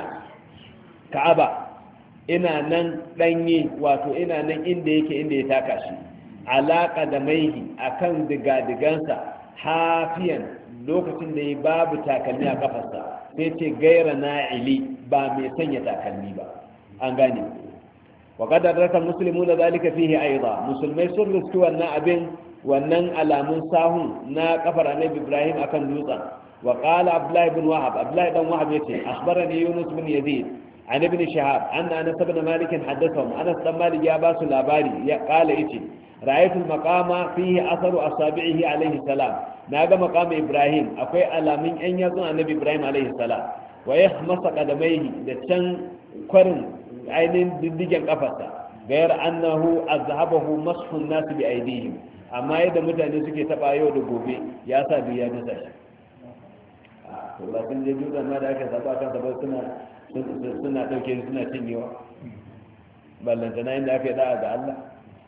كعبة ina nan ɗanye wato ina nan inda yake inda ya taka shi alaƙa da maihi a kan digadigansa hafiyan lokacin da ya babu takalmi a kafarsa sai ce gaira na'ili ba mai sanya takalmi ba an gane wa kadar raka musulmi na zalika fihi aiza musulmai sun riski wannan abin wannan alamun sahun na kafar annabi ibrahim akan dutsen wa qala abdullahi bin wahab abdullahi dan wahab yace akhbarani yunus bin yazid عن ابن شهاب أن أنس بن مالك حدثهم أنس بن مالك يا باس الأباري قال إيشي رأيت المقام فيه أثر أصابعه عليه السلام ناقى مقام إبراهيم أقوي على من أن يظن النبي إبراهيم عليه السلام ويخمص قدميه لتشن قرن عين ددجا قفصة غير أنه أذهبه مسح الناس بأيديهم أما إذا متى نسكي تبايو دقوبي يا سابي يا نساش والله sun je dutsen ma da aka saba kan saba suna ɗauke suna cinyewa ballantana inda aka yi da'a ga Allah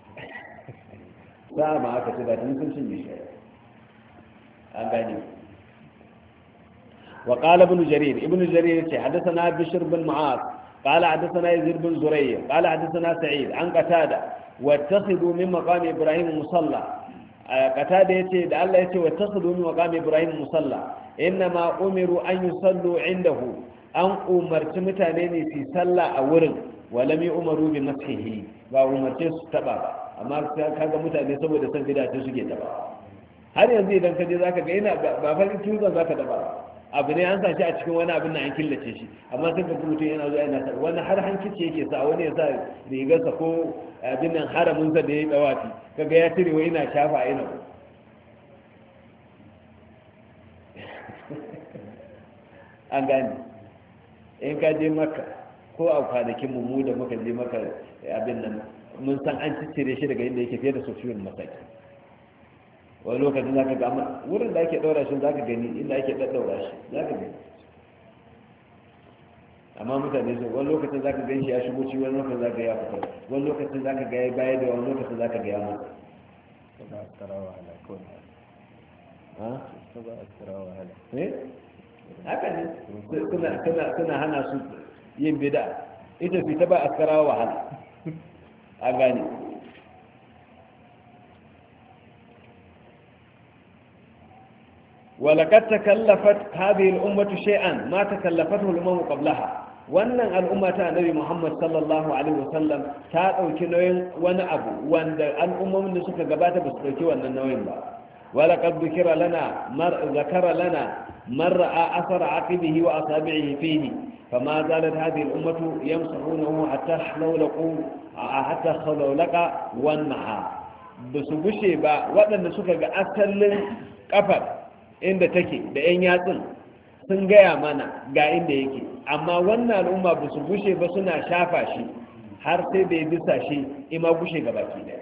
sa'a ma aka ce da tun sun cinye shi an gane. وقال ابن جرير حدثنا بشر بن معاذ قال حدثنا يزيد بن زريع قال حدثنا سعيد عن قتادة واتخذوا من مقام إبراهيم مصلى. قتادة يتي ده الله يتي واتخذوا من مقام إبراهيم مصلى إنما أمروا أن يصلوا عنده أن أمرت متانين في صلى أورن ولم يؤمروا بمسحه وأمرت تبع أما كذا متانين سبوا ده سنجد تسجي تبع har yanzu idan ka je zaka ga ina ba farin tuzon zaka daba abu ne an sa shi a cikin wani abin na an killace shi amma sai ka ga mutum yana zuwa yana sa wani har hankici yake sa wani ya sa rigarsa ko abin nan haramin sa da ya yi dawafi kaga ya tire wa ina shafa ina an gane in ka je maka ko a kwanakin mu da muka je maka abin nan mun san an ciccire shi daga inda yake fiye da sosiyal mataki wani lokacin za ka gama wurin da ake ɗaura shi za ka gani inda ake ɗaɗɗaura shi za ka gani amma mutane su wani lokacin za ka gan shi ya shigo ci wani lokacin za ka ya fita wani lokacin za ka ga ya baya da wani lokacin za ka ga ya mata haka ne suna hana su yin bida ita fita ba a karawa wahala a gane. ولقد تكلفت هذه الأمة شيئا ما تكلفته الأمم قبلها wannan al'umma ta annabi Muhammad sallallahu alaihi wasallam ta dauki nauyin wani abu wanda al'ummomin da suka gabata ba su dauki wannan nauyin ba wala qad dhukira lana zakara lana man ra'a athara aqibihi wa asabi'ihi fihi fama zalat hadhihi al'ummatu yamsahunahu hatta khawlaqa wan naha ba su gushe ba waɗanda suka ga asalin kafar inda take da 'yan yatsun sun gaya mana ga inda yake amma wannan al'umma ba su gushe ba suna shafa shi har sai da ya bisa shi ima gushe ga baki daya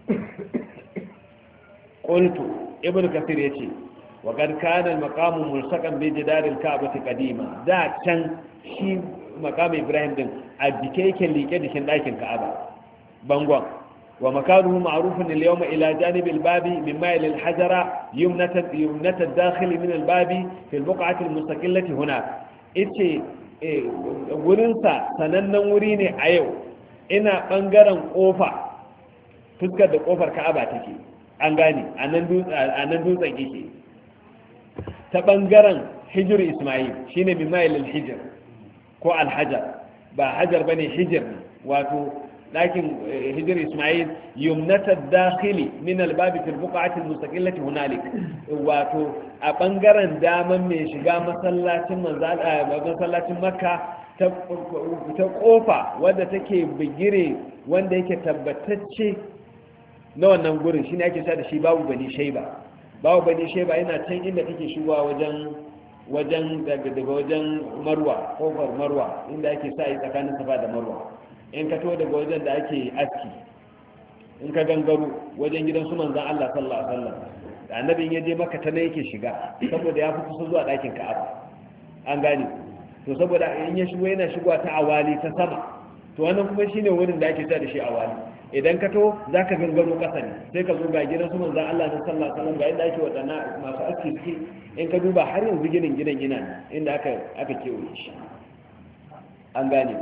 qultu ibnu kathir yace wa qad kana al-maqamu mulsaqan bi jidar al-ka'bah qadima da can shi maqam ibrahim din a jike yake liƙe jikin ɗakin ka'aba bangon ومكانه معروف اليوم إلى جانب الباب من مائل الحجر يمنة الداخل من الباب في البقعة المستقلة هناك إيش ورنسا سننن وريني أيو إنا بانغران قوفا فسكة قوفر كعبة تكي أنغاني أنن دوزا كيكي تبانغران حجر إسماعيل شيني من مائل الحجر كو الحجر با حجر بني حجر واتو لكن هجر إسماعيل يمنة الداخل من الباب في البقعة المستقلة هنالك واتو أبنغران داما من شقا مسلات مكة تقوفا wadda take bigire wanda yake tabbatacce na wannan gurin shine ake sa da shi babu bani shaiba yana can inda kake shigowa wajen daga wajen marwa kofar marwa inda ake sa yi tsakanin safa da marwa in ka to daga wajen da ake aski in ka gangaro wajen gidan su manzan Allah sallallahu alaihi wasallam da annabin ya je maka ta ne yake shiga saboda ya fi kusa zuwa ɗakin Ka'aba an gane to saboda in ya shigo yana shigowa ta awali ta sama to wannan kuma shine wurin da ake sa da shi awali idan ka to zaka gangaro ƙasa ne sai ka zo ga gidan su manzan Allah sallallahu alaihi wasallam ga inda ake wadanna masu aski suke in ka duba har yanzu gidan ina inda aka kewaye shi an gane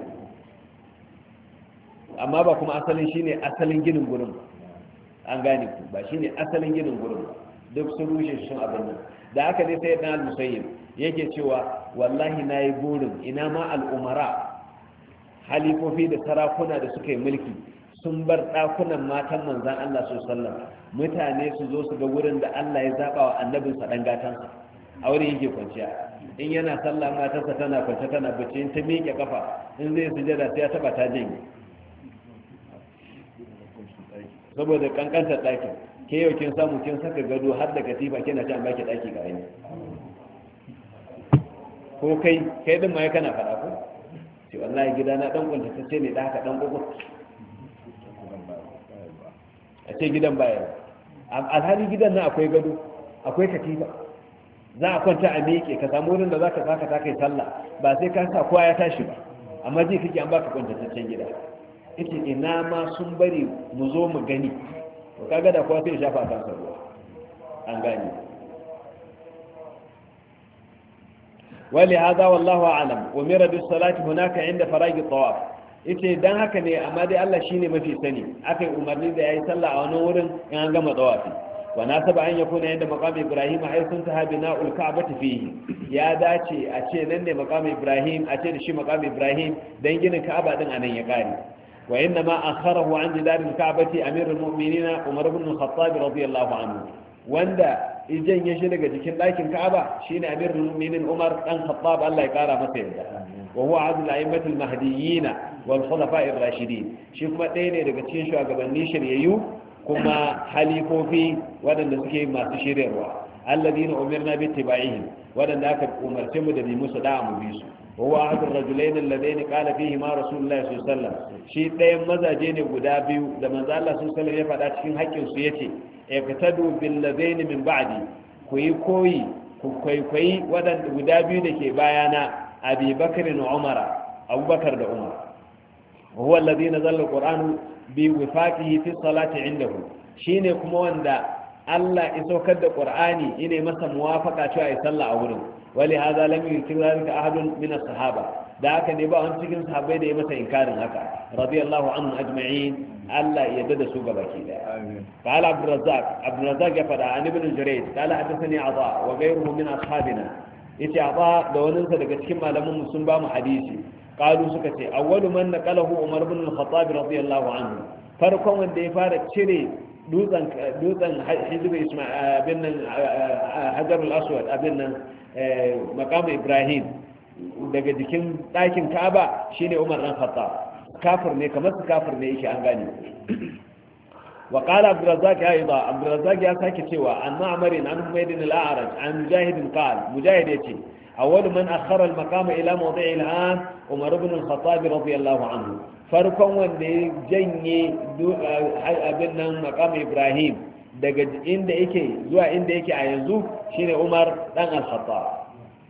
amma ba kuma asalin shine asalin ginin gurin an gane ku ba shine asalin ginin gurin duk sun rushe shi sun abin nan da aka dai sai dan al-musayyib yake cewa wallahi nayi burin ina ma al-umara halifofi da sarakuna da suka yi mulki sun bar dakunan matan manzon Allah sallallahu alaihi wasallam mutane su zo su ga wurin da Allah ya zaba wa annabinsa dan gatansa a wurin yake kwanciya in yana sallah matarsa tana kwance tana bacci in ta miƙe kafa in zai sujada sai ya taba ta janye saboda kankantar ɗakin ke yau kin samu kin saka gado har da katifa kina ci an baki ɗaki ga aini ko kai din ma ya kana faɗa ko ce wallahi gida na ɗan kwanta ta ce ne da haka ɗan ƙuƙu a ce gidan baya alhali gidan na akwai gado akwai katifa za a kwanta a miƙe ka samu wurin da za ka saka ta kai sallah ba sai ka sa kowa ya tashi ba amma ji kake an baka kwantataccen gida. Ita ina ma sun bari mu zo mu gani, to kaga da kuwa sai ya shafa kansa ruwa an gani. wali hada wallahu a'lam umira bis salati hunaka inda faragi tawaf. Ita dan haka ne, amma dai Allah shine mafi sani, akai umarni da yayi sallah a wannan wurin in an gama tawafi. wa nasaba an yakuna inda maqam ibrahim ay sunta bina'ul ka'bati fihi, ya dace a ce nan ne maqam ibrahim, a ce da shi maqam ibrahim dan ginin ka'aba din anan ya kare. wa inna ma akharahu an jidar al-ka'bati amirul mu'minin umar ibn al-khattab radiyallahu anhu, wanda ijan ya shi daga jikin ɗakin ka'aba shine amirul mu'minin umar dan khattab Allah ya kara masa yarda. wa huwa adul a'immatul mahdiyyin wal khulafa'ir rashidin, shi kuma ɗaya ne daga cikin shugabanni shiryayyu kuma halifofi waɗanda suke masu shiryarwa. alladhina umirna bi ittiba'ihim, waɗanda aka umarce mu da bi musu da'a mu bi su. huwa ahadul rajulain alladhina qala fihi ma rasulullahi sallallahu alaihi wasallam, shi ɗayan mazaje ne guda biyu da manzo Allah sallallahu alaihi wasallam ya faɗa cikin haƙƙin su yace iqtadu bil ladaini min ba'di, ku yi koyi ku kwaikwayi waɗanda guda biyu da ke bayana, abi bakr wa umara, abubakar da umar. huwa alladhi nazala alqur'anu bi wifaqihi fi salati indahu, shine kuma wanda Allah ya saukar da qur'ani ine masa muwafaqa cewa ya salla a wurin. wali hada lam yukir zalika ahadun min as-sahaba, da haka ne ba wani cikin sahabbai da ya masa inkarin haka radiyallahu anhum ajma'in, Allah ya yarda da su gabaki daya. قال عبد الرزاق ya fada an ibn jurayd قال حدثني عطاء وغيره من اصحابنا, yace عطاء da wani daga cikin malaman mu sun ba mu hadisi. qalu suka ce awwalu man naqalahu umar ibn al-khattab radiyallahu anhu, farkon wanda ya fara cire dutsen hijr isma'il bin hajar al-aswad abin nan maqam ibrahim daga jikin ɗakin ka'aba shine umar dan khattab. kafir ne, kamar su kafir ne yake an gane. wa qala abdurrazzaq aidan, abdurrazzaq ya sake cewa an ma'marin an humayd al-a'raj an mujahid qala, mujahid yace awwal man akhara al-maqama ila mawdi'i al-an umar ibn al-khattab radiyallahu anhu, farkon wanda ya janye abin nan maqam ibrahim daga inda yake zuwa inda yake a yanzu shine umar dan al-khattab.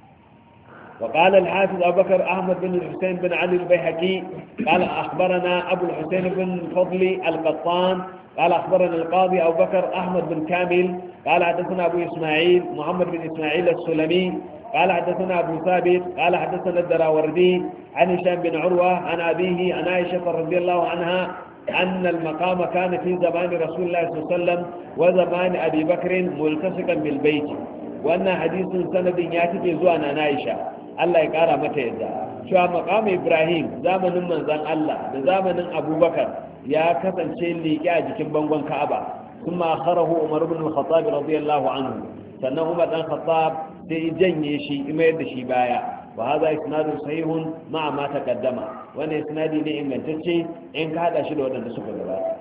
وقال الحافظ أبو بكر أحمد بن الحسين بن علي البيهقي قال أخبرنا أبو الحسين بن فضل القطان قال أخبرنا القاضي أبو بكر أحمد بن كامل قال حدثنا أبو إسماعيل محمد بن إسماعيل السلمي قال حدثنا أبو ثابت قال حدثنا الدراوردي عن هشام بن عروة عن أبيه عن عائشة رضي الله عنها أن المقام كان في زمان رسول الله صلى الله عليه وسلم وزمان أبي بكر ملتصقا بالبيت، وأن حديث سند ياتي زوانا عائشة Allah ya kara mata yadda cewa maqam Ibrahim zamanin manzon Allah da zamanin Abubakar ya kasance liƙe a jikin bangon Ka'aba, kuma akharahu Umar ibn al-Khattab radiyallahu anhu, sannan Umar dan Khattab sai janye shi ima yadda shi baya. wa hadha isnadun sahihun ma'a ma taqaddama, wannan isnadi ne ingantacce in ka hada shi da wadanda suka gabata.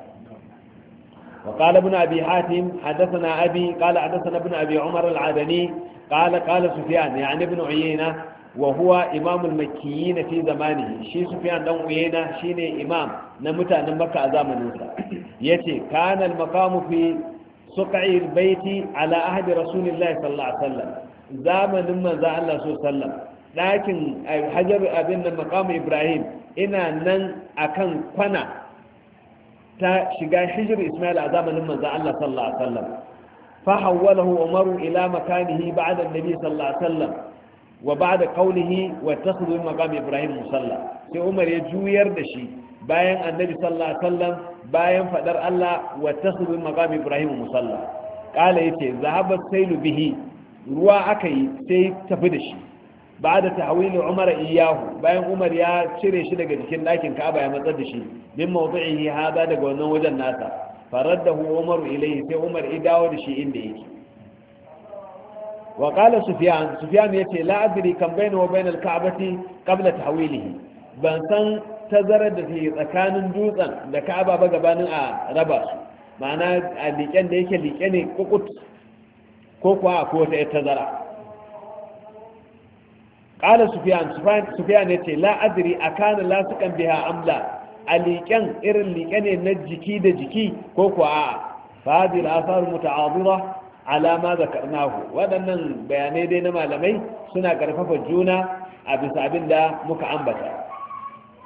وقال ابن أبي حاتم حدثنا أبي قال حدثنا ابن أبي عمر العدني قال سفيان يعني ابن عيينة وهو إمام المكيين في زمانه، شي سفيان دون عيينة شيني إمام نمتا نمكة أزام النساء. يتي كان المقام في سقع البيت على عهد رسول الله صلى الله عليه وسلم، زمن من ذا الله صلى الله عليه وسلم، لكن حجر أبن مقام إبراهيم إنا نن أكن قنا ta shiga hijir Ismail a zamanin manzo Allah sallallahu alaihi wasallam, fa hawwalahu Umaru ila makanihi ba'da an-nabi sallallahu alaihi wasallam wa ba'da qawlihi wa takhudhu maqam Ibrahim musalla, sai Umar ya juyar da shi bayan annabi sallallahu alaihi wasallam bayan fadar Allah wa takhudhu maqam Ibrahim musalla. Kala yace zahaba sailu bihi, ruwa akai sai tafi da shi ba'da tahwil Umar iyahu, bayan Umar ya cire shi daga jikin ɗakin Ka'aba ya matsar da shi min mawdu'ihi hada daga wannan wajen nasa, faraddahu Umar ilayhi, sai Umar ya dawo da shi inda yake. wa qala Sufyan yace la adri kam bayna wa bayna al-Ka'bati qabla tahwilihi, ban san tazarar da take tsakanin dutsen da Ka'aba ba gabanin a raba su, ma'ana a liƙen da yake liƙe ne kukut ko kuwa ko ta tazara. قال سفيان yace la adri akana lasiqan biha amla, aliqan irin liqane na jiki da jiki ko ko a fadil athar muta'adira ala ma zakarnahu. wadannan bayanai dai na malamai suna karfafa juna a bisa abin da muka ambata.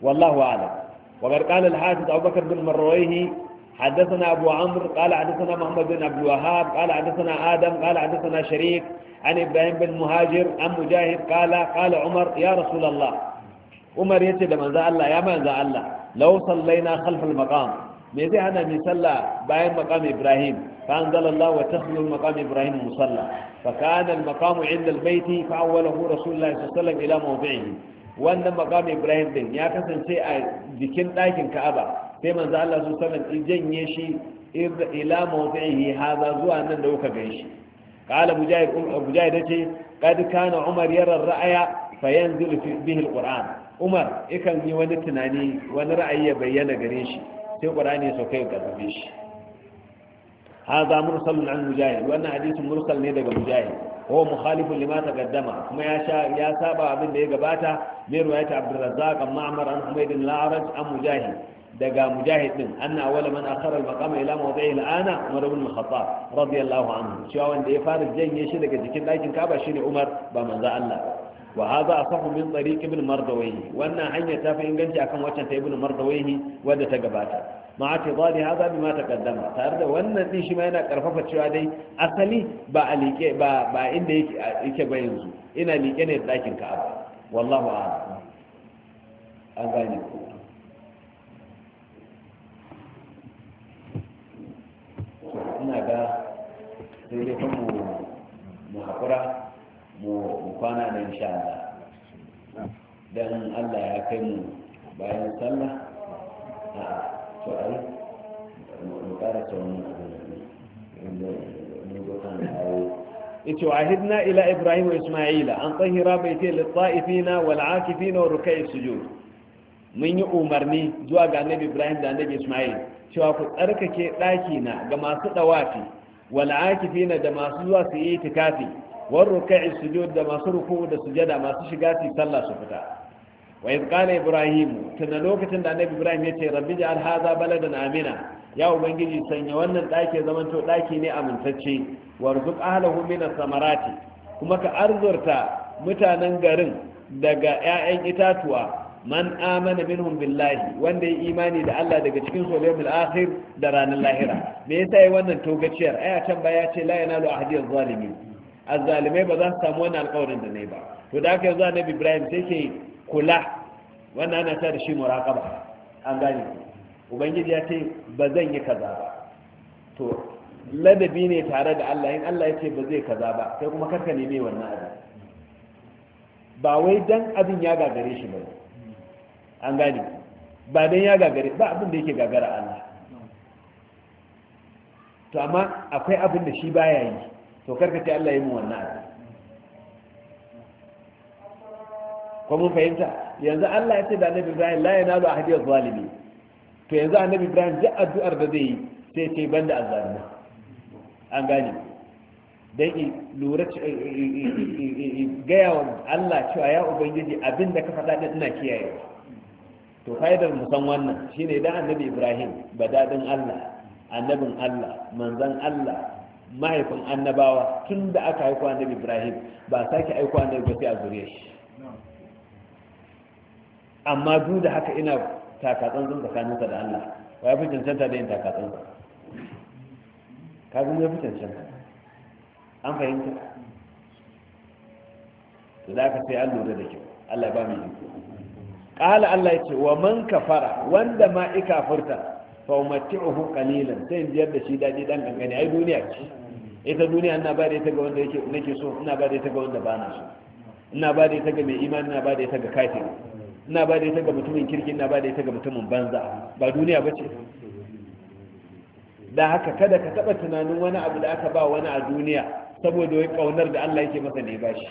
والله أعلم. وقد قال الحافظ أبو بكر بن مرويه حدثنا أبو عمرو قال حدثنا محمد بن عبد الوهاب قال حدثنا آدم قال حدثنا شريك عن إبراهيم بن مهاجر عن مجاهد قال عمر يا رسول الله عمر يتي من ذا الله يا من ذا الله لو صلينا خلف المقام ماذا أنا من صلى باين مقام إبراهيم فأنزل الله وتخلو المقام إبراهيم مصلى فكان المقام عند البيت فأوله رسول الله صلى الله عليه وسلم إلى موضعه وأن مقام إبراهيم دين يا كسن شيء ذكر لكن كأبا sai manzo Allah su sallan janye shi ila mawdihi hada zuwa nan da kuka ganshi qala mujahid yace kad kana umar yara ra'aya fayanzilu bihi alquran umar ikan yi wani tunani wani ra'ayi ya bayyana gare shi sai qur'ani ya sauka ya gabe shi hada mursalun an mujahid wannan hadisin mursal ne daga mujahid huwa mukhalifun lima taqaddama kuma ya saba abin da ya gabata mai riwayat abdurrazzaq an ma'mar an humayd al-a'raj an mujahid daga mujahid din anna awwala man akhara al-maqama ila mawdi'i al-ana umar ibn al-khattab radiyallahu anhu cewa wanda ya fara janye shi daga jikin dakin Kaaba shine Umar ba manzo Allah wa hadha asahu min tariq ibn Mardawayh wannan hanya ta fi inganci akan waccan ta ibn Mardawayh wadda ta gabata ma'a tidadi hadha bima taqaddama tare da wannan din shi ma yana karfafa cewa dai asali ba alike ba inda yake ba yanzu ina like ne dakin Kaaba wallahu a'lam an gane ku ina ga sai dai kuma mu haƙura mu kwana da insha Allah don Allah ya kai mu bayan sallah a to ai mu ƙara tsawon inda mu zo kan ayo ita wahidna ila ibrahim wa isma'ila an tahira baiti lit-ta'ifina wal-'akifina wa ruk'i sujud mun yi umarni zuwa ga annabi ibrahim da annabi isma'il cewa ku tsarkake ɗaki na ga masu ɗawafi wal'akifina da masu zuwa su yi tikafi war ruka'i sujud da masu ruku da sujada masu shiga su sallah su fita wa idh qala ibrahim tuna lokacin da annabi ibrahim yace rabbi ja'al hadha baladan amina ya ubangiji sanya wannan ɗaki zaman to ɗaki ne amintacce warzuq ahlahu min samarati kuma ka arzurta mutanen garin daga 'ya'yan itatuwa man amana minhum billahi wanda ya imani da Allah daga cikin su yawmil akhir da ranar lahira me yasa yi wannan togaciyar aya can baya ce la yanalu ahdi az-zalimin az-zalimai ba za su samu wannan alƙawarin da nayi ba to da haka yanzu annabi Ibrahim sai ke kula wannan ana ta da shi muraqaba an gane ubangiji ya ce ba zan yi kaza ba to ladabi ne tare da Allah in Allah ya ce ba zai kaza ba sai kuma karka neme wannan abin ba wai dan abin ya gagare shi ba an gane ba dan ya gagare ba abin da yake gagara Allah to amma akwai abin da shi baya yi to karka ce Allah ya yi mu wannan abin ko mun fahimta yanzu Allah ya ce da Annabi Ibrahim la yanalu ahadiyaz zalimi to yanzu Annabi Ibrahim duk addu'ar da zai yi sai ce banda azzalimi an gane dan lura gaya wa Allah cewa ya ubangiji abin da ka faɗa din ina kiyaye to fa'idar mu san wannan shine idan Annabi Ibrahim badadin Allah annabin Allah manzon Allah mahaifin annabawa tun da aka haiku Annabi Ibrahim ba sake aiko annabi ba sai a zuriya shi amma duk da haka ina takatsantsan tsakaninsa da Allah wa ya fi cancanta da yin takatsantsan kazin ya fi cancanta an fahimta to da aka sai an lura da kyau Allah ya ba mu iko qala Allah yace wa man kafara wanda ma ikafurta fa umatti'uhu qalilan sai in jiyar da shi dadi dan gangane ai duniya ce ita duniya ina ba da ita ga wanda yake nake so ina ba da ita ga wanda bana so ina ba da ita ga mai imani ina ba da ita ga kafiri ina ba da ita ga mutumin kirki ina ba da ita ga mutumin banza ba duniya bace da haka kada ka taba tunanin wani abu da aka ba wani a duniya saboda wai kaunar da Allah yake masa ne bashi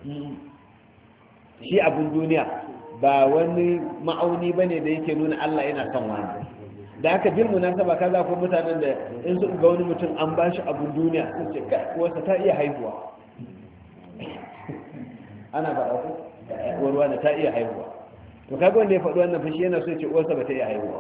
shi abun duniya ba wani ma'auni bane da yake nuna Allah yana son wani da haka bil munasaba kaza ko mutanen da in su ga wani mutum an bashi abun duniya sun ce kai wasa ta iya haihuwa ana faɗa ko warwa da ta iya haihuwa to kaga wanda ya faɗi wannan fashi yana so ya ce uwarsa ba ta iya haihuwa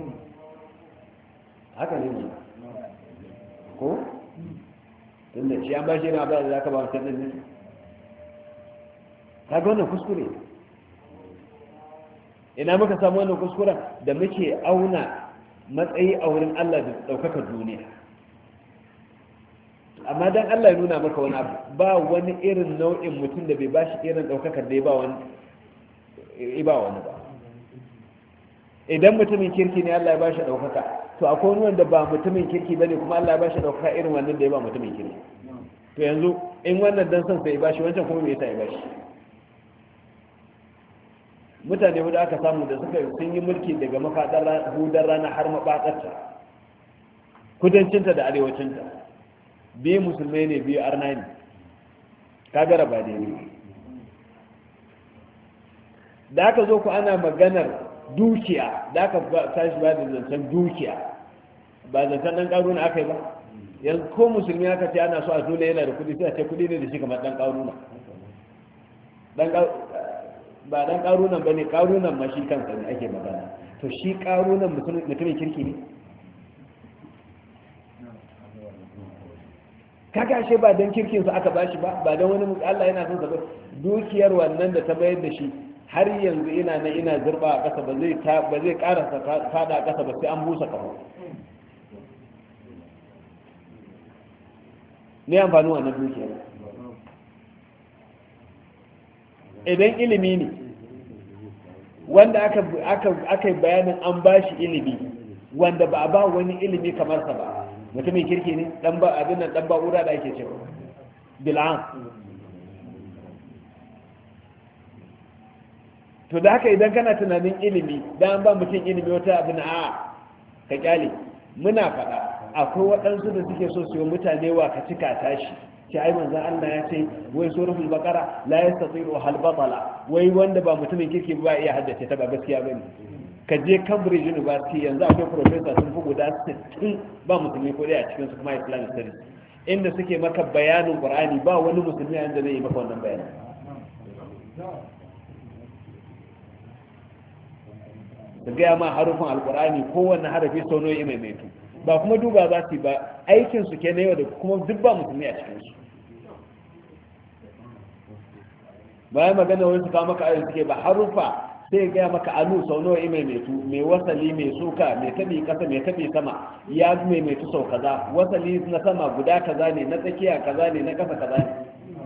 haka ne mu ko tunda shi an bashi yana ba da zaka ba mutum din kaga wannan kuskure ina muka samu wannan kuskuren da muke auna matsayi a wurin Allah da ɗaukakar duniya. amma dan Allah ya nuna maka wani abu, ba wani irin nau'in mutum da bai bashi irin ɗaukakar da ya ba wani ba. idan mutumin kirki ne Allah ya bashi ɗaukaka, to akwai wani wanda ba mutumin kirki bane kuma Allah ya bashi ɗaukaka irin wannan da ya ba mutumin kirki. to yanzu in wannan dan son sai ya bashi, wancan kuma me yasa ya bashi? mutane wanda aka samu da suka sun yi mulki daga mafaɗar hudar rana har maɓaɗarta, kudancinta da arewacinta, biyu musulmai ne biyu arna ne, kagara ba daidai. da aka zo ku ana maganar dukiya, da aka tashi ba da zancen dukiya, ba zancen ɗan ƙaruna aka yi ba. yanzu ko musulmi aka ce ana so a dole yana da kudi, sai a ce kudi ne da shi kamar ɗan ƙaruna. ba ɗan ƙarunan ba ne, ƙarunan ma shi kansa ne ake magana. to shi ƙarunan mutumin kirki ne? kaga ashe ba don kirkinsa aka ba shi ba don wani Allah yana son sa ba. dukiyar wannan da ta bayar da shi har yanzu ina zurba a ƙasa, ba zai ƙara fada a ƙasa ba sai an busa ƙaho. ne amfanin wannan dukiyar? idan ilimi ne wanda aka yi bayanin an ba shi ilimi wanda ba a ba wani ilimi kamar sa ba, mutumin kirki ne? dan ba abin nan, dan ba ura da ake cewa bil'an. to da haka idan kana tunanin ilimi dan ba mutum ilimi wata abin a ka kyale. muna faɗa akwai waɗansu da suke so su yi mutane wa ka cika tashi, ce ai manzon Allah ya ce wai suratul baqara la yastati'u hal batala, wai wanda ba mutumin kirki ba iya haddace ta, ba gaskiya bane. ka je Cambridge University yanzu akwai professor sun fi guda 60 ba musulmi ko dai a cikin su kuma Islamic studies, inda suke maka bayanin Qur'ani, ba wani musulmi yanda zai yi maka wannan bayani. da gaya ma harufin alkur'ani kowanne harafi sau nau'i mai maitu, ba kuma duba za su yi ba, aikin su ke na yau da kuma duk ba musulmi a cikin su. bayan magana wani su kawo maka ayon suke ba harufa, sai gaya maka anu sau nau'i mai maitu, mai wasali, mai suka, mai tabi kasa, mai tabi sama, ya mai maitu sau kaza, wasali na sama guda kaza ne, na tsakiya kaza ne, na kasa kaza ne.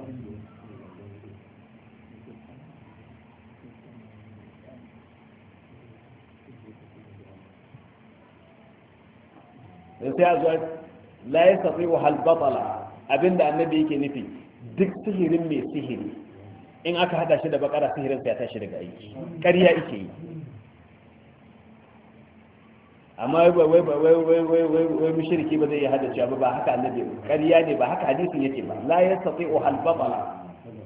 sai a zuwa la ya safi wa halbatala, abinda annabi yake nufi duk sihirin mai sihiri in aka hada shi da bakara sihirin sai ya tashi daga aiki, ƙarya yake yi. amma wai mushriki ba zai iya hada cewa ba haka annabi, ƙarya ne, ba haka hadisin yake ba. la ya safi wa halbatala,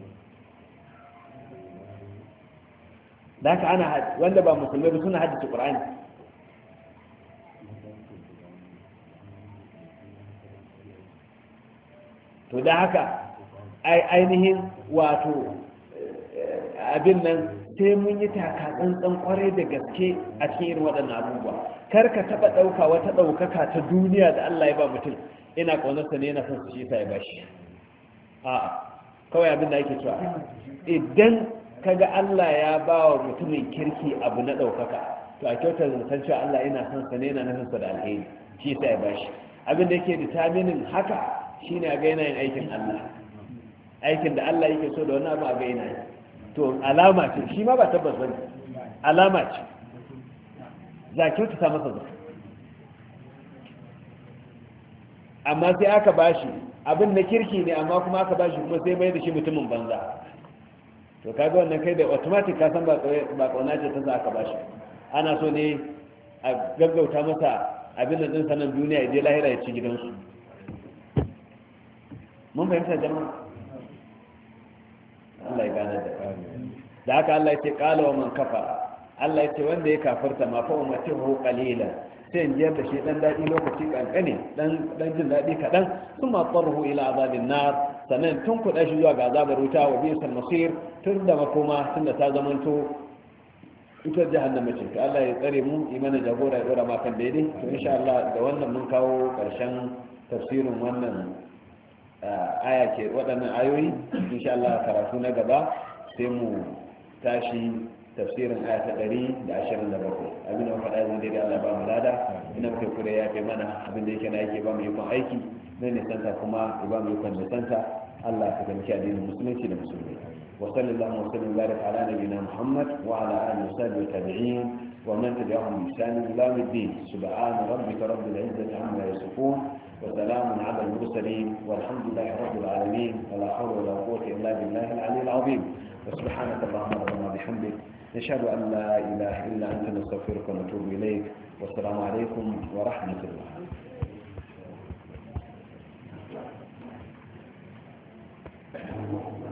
da haka ana wanda ba musulmai ba suna haddace Qur'ani. to da haka ainihin wato abin nan sai mun yi takatsantsan kwarai da gaske a cikin irin waɗannan abubuwa. kar ka taɓa ɗauka wata ɗaukaka ta duniya da Allah ya ba mutum ina ƙaunarsa ne yana son su shi sa ya bashi. a'a, kawai abin da ake cewa idan kaga Allah ya ba wa mutumin kirki abu na ɗaukaka, to a kyautar zaton cewa Allah yana son sa ne yana nufin sa da alheri, shi sa ya bashi. abin da yake determining haka shine a ga yanayin aikin Allah, aikin da Allah yake so da wani abu a ga yanayi. to alama ce, shi ma ba tabbas bane, alama ce za kyauta ta masa zuwa. amma sai aka bashi abin na kirki ne, amma kuma aka bashi kuma sai mai da shi mutumin banza, to kaga wannan kai da automatic ka san ba kauna ce ta za aka bashi. ana so ne a gaggauta masa abin da din sanan duniya ya je lahira ya ci gidansu. mun fahimta jama'a? Allah ya gane da haka Allah ya ce qala wa man kafara, Allah ya ce wanda ya kafirta ma fa umatihu qalilan, sai in jiyar da shi dan dadi lokaci kankane, dan jin dadi kadan, kuma tarhu ila azabin nar, sannan tun kuɗa shi zuwa ga azabar wuta, wa bisal masir, tun da makoma tun da ta zamanto ita jahannama ce. to Allah ya tsare mu, imana jagora ya dora ma kan daidai. to insha Allah da wannan mun kawo karshen tafsirin wannan aya ce, waɗannan ayoyi. insha Allah karatu na gaba sai mu tashi tafsirin aya ta 127 abin da faɗa zai daidai Allah ba mu lada ina muke kure ya kai mana abin da yake na yake ba mu ikon aiki na nisanta kuma ya ba mu ikon nisanta Allah ka gamki addinin musulunci da musulmi wa sallallahu wa sallam barik ala nabiyina Muhammad wa ala alihi wa sahbihi tabi'in wa man tabi'ahum bi ihsan ila yawm الدين سبحان ربك رب العزة عما يصفون وسلام على المرسلين والحمد لله رب العالمين ولا حول ولا قوة إلا بالله العلي العظيم وسبحانك اللهم ربنا بحمدك نشهد أن لا إله إلا أنت نستغفرك ونتوب إليك والسلام عليكم ورحمة الله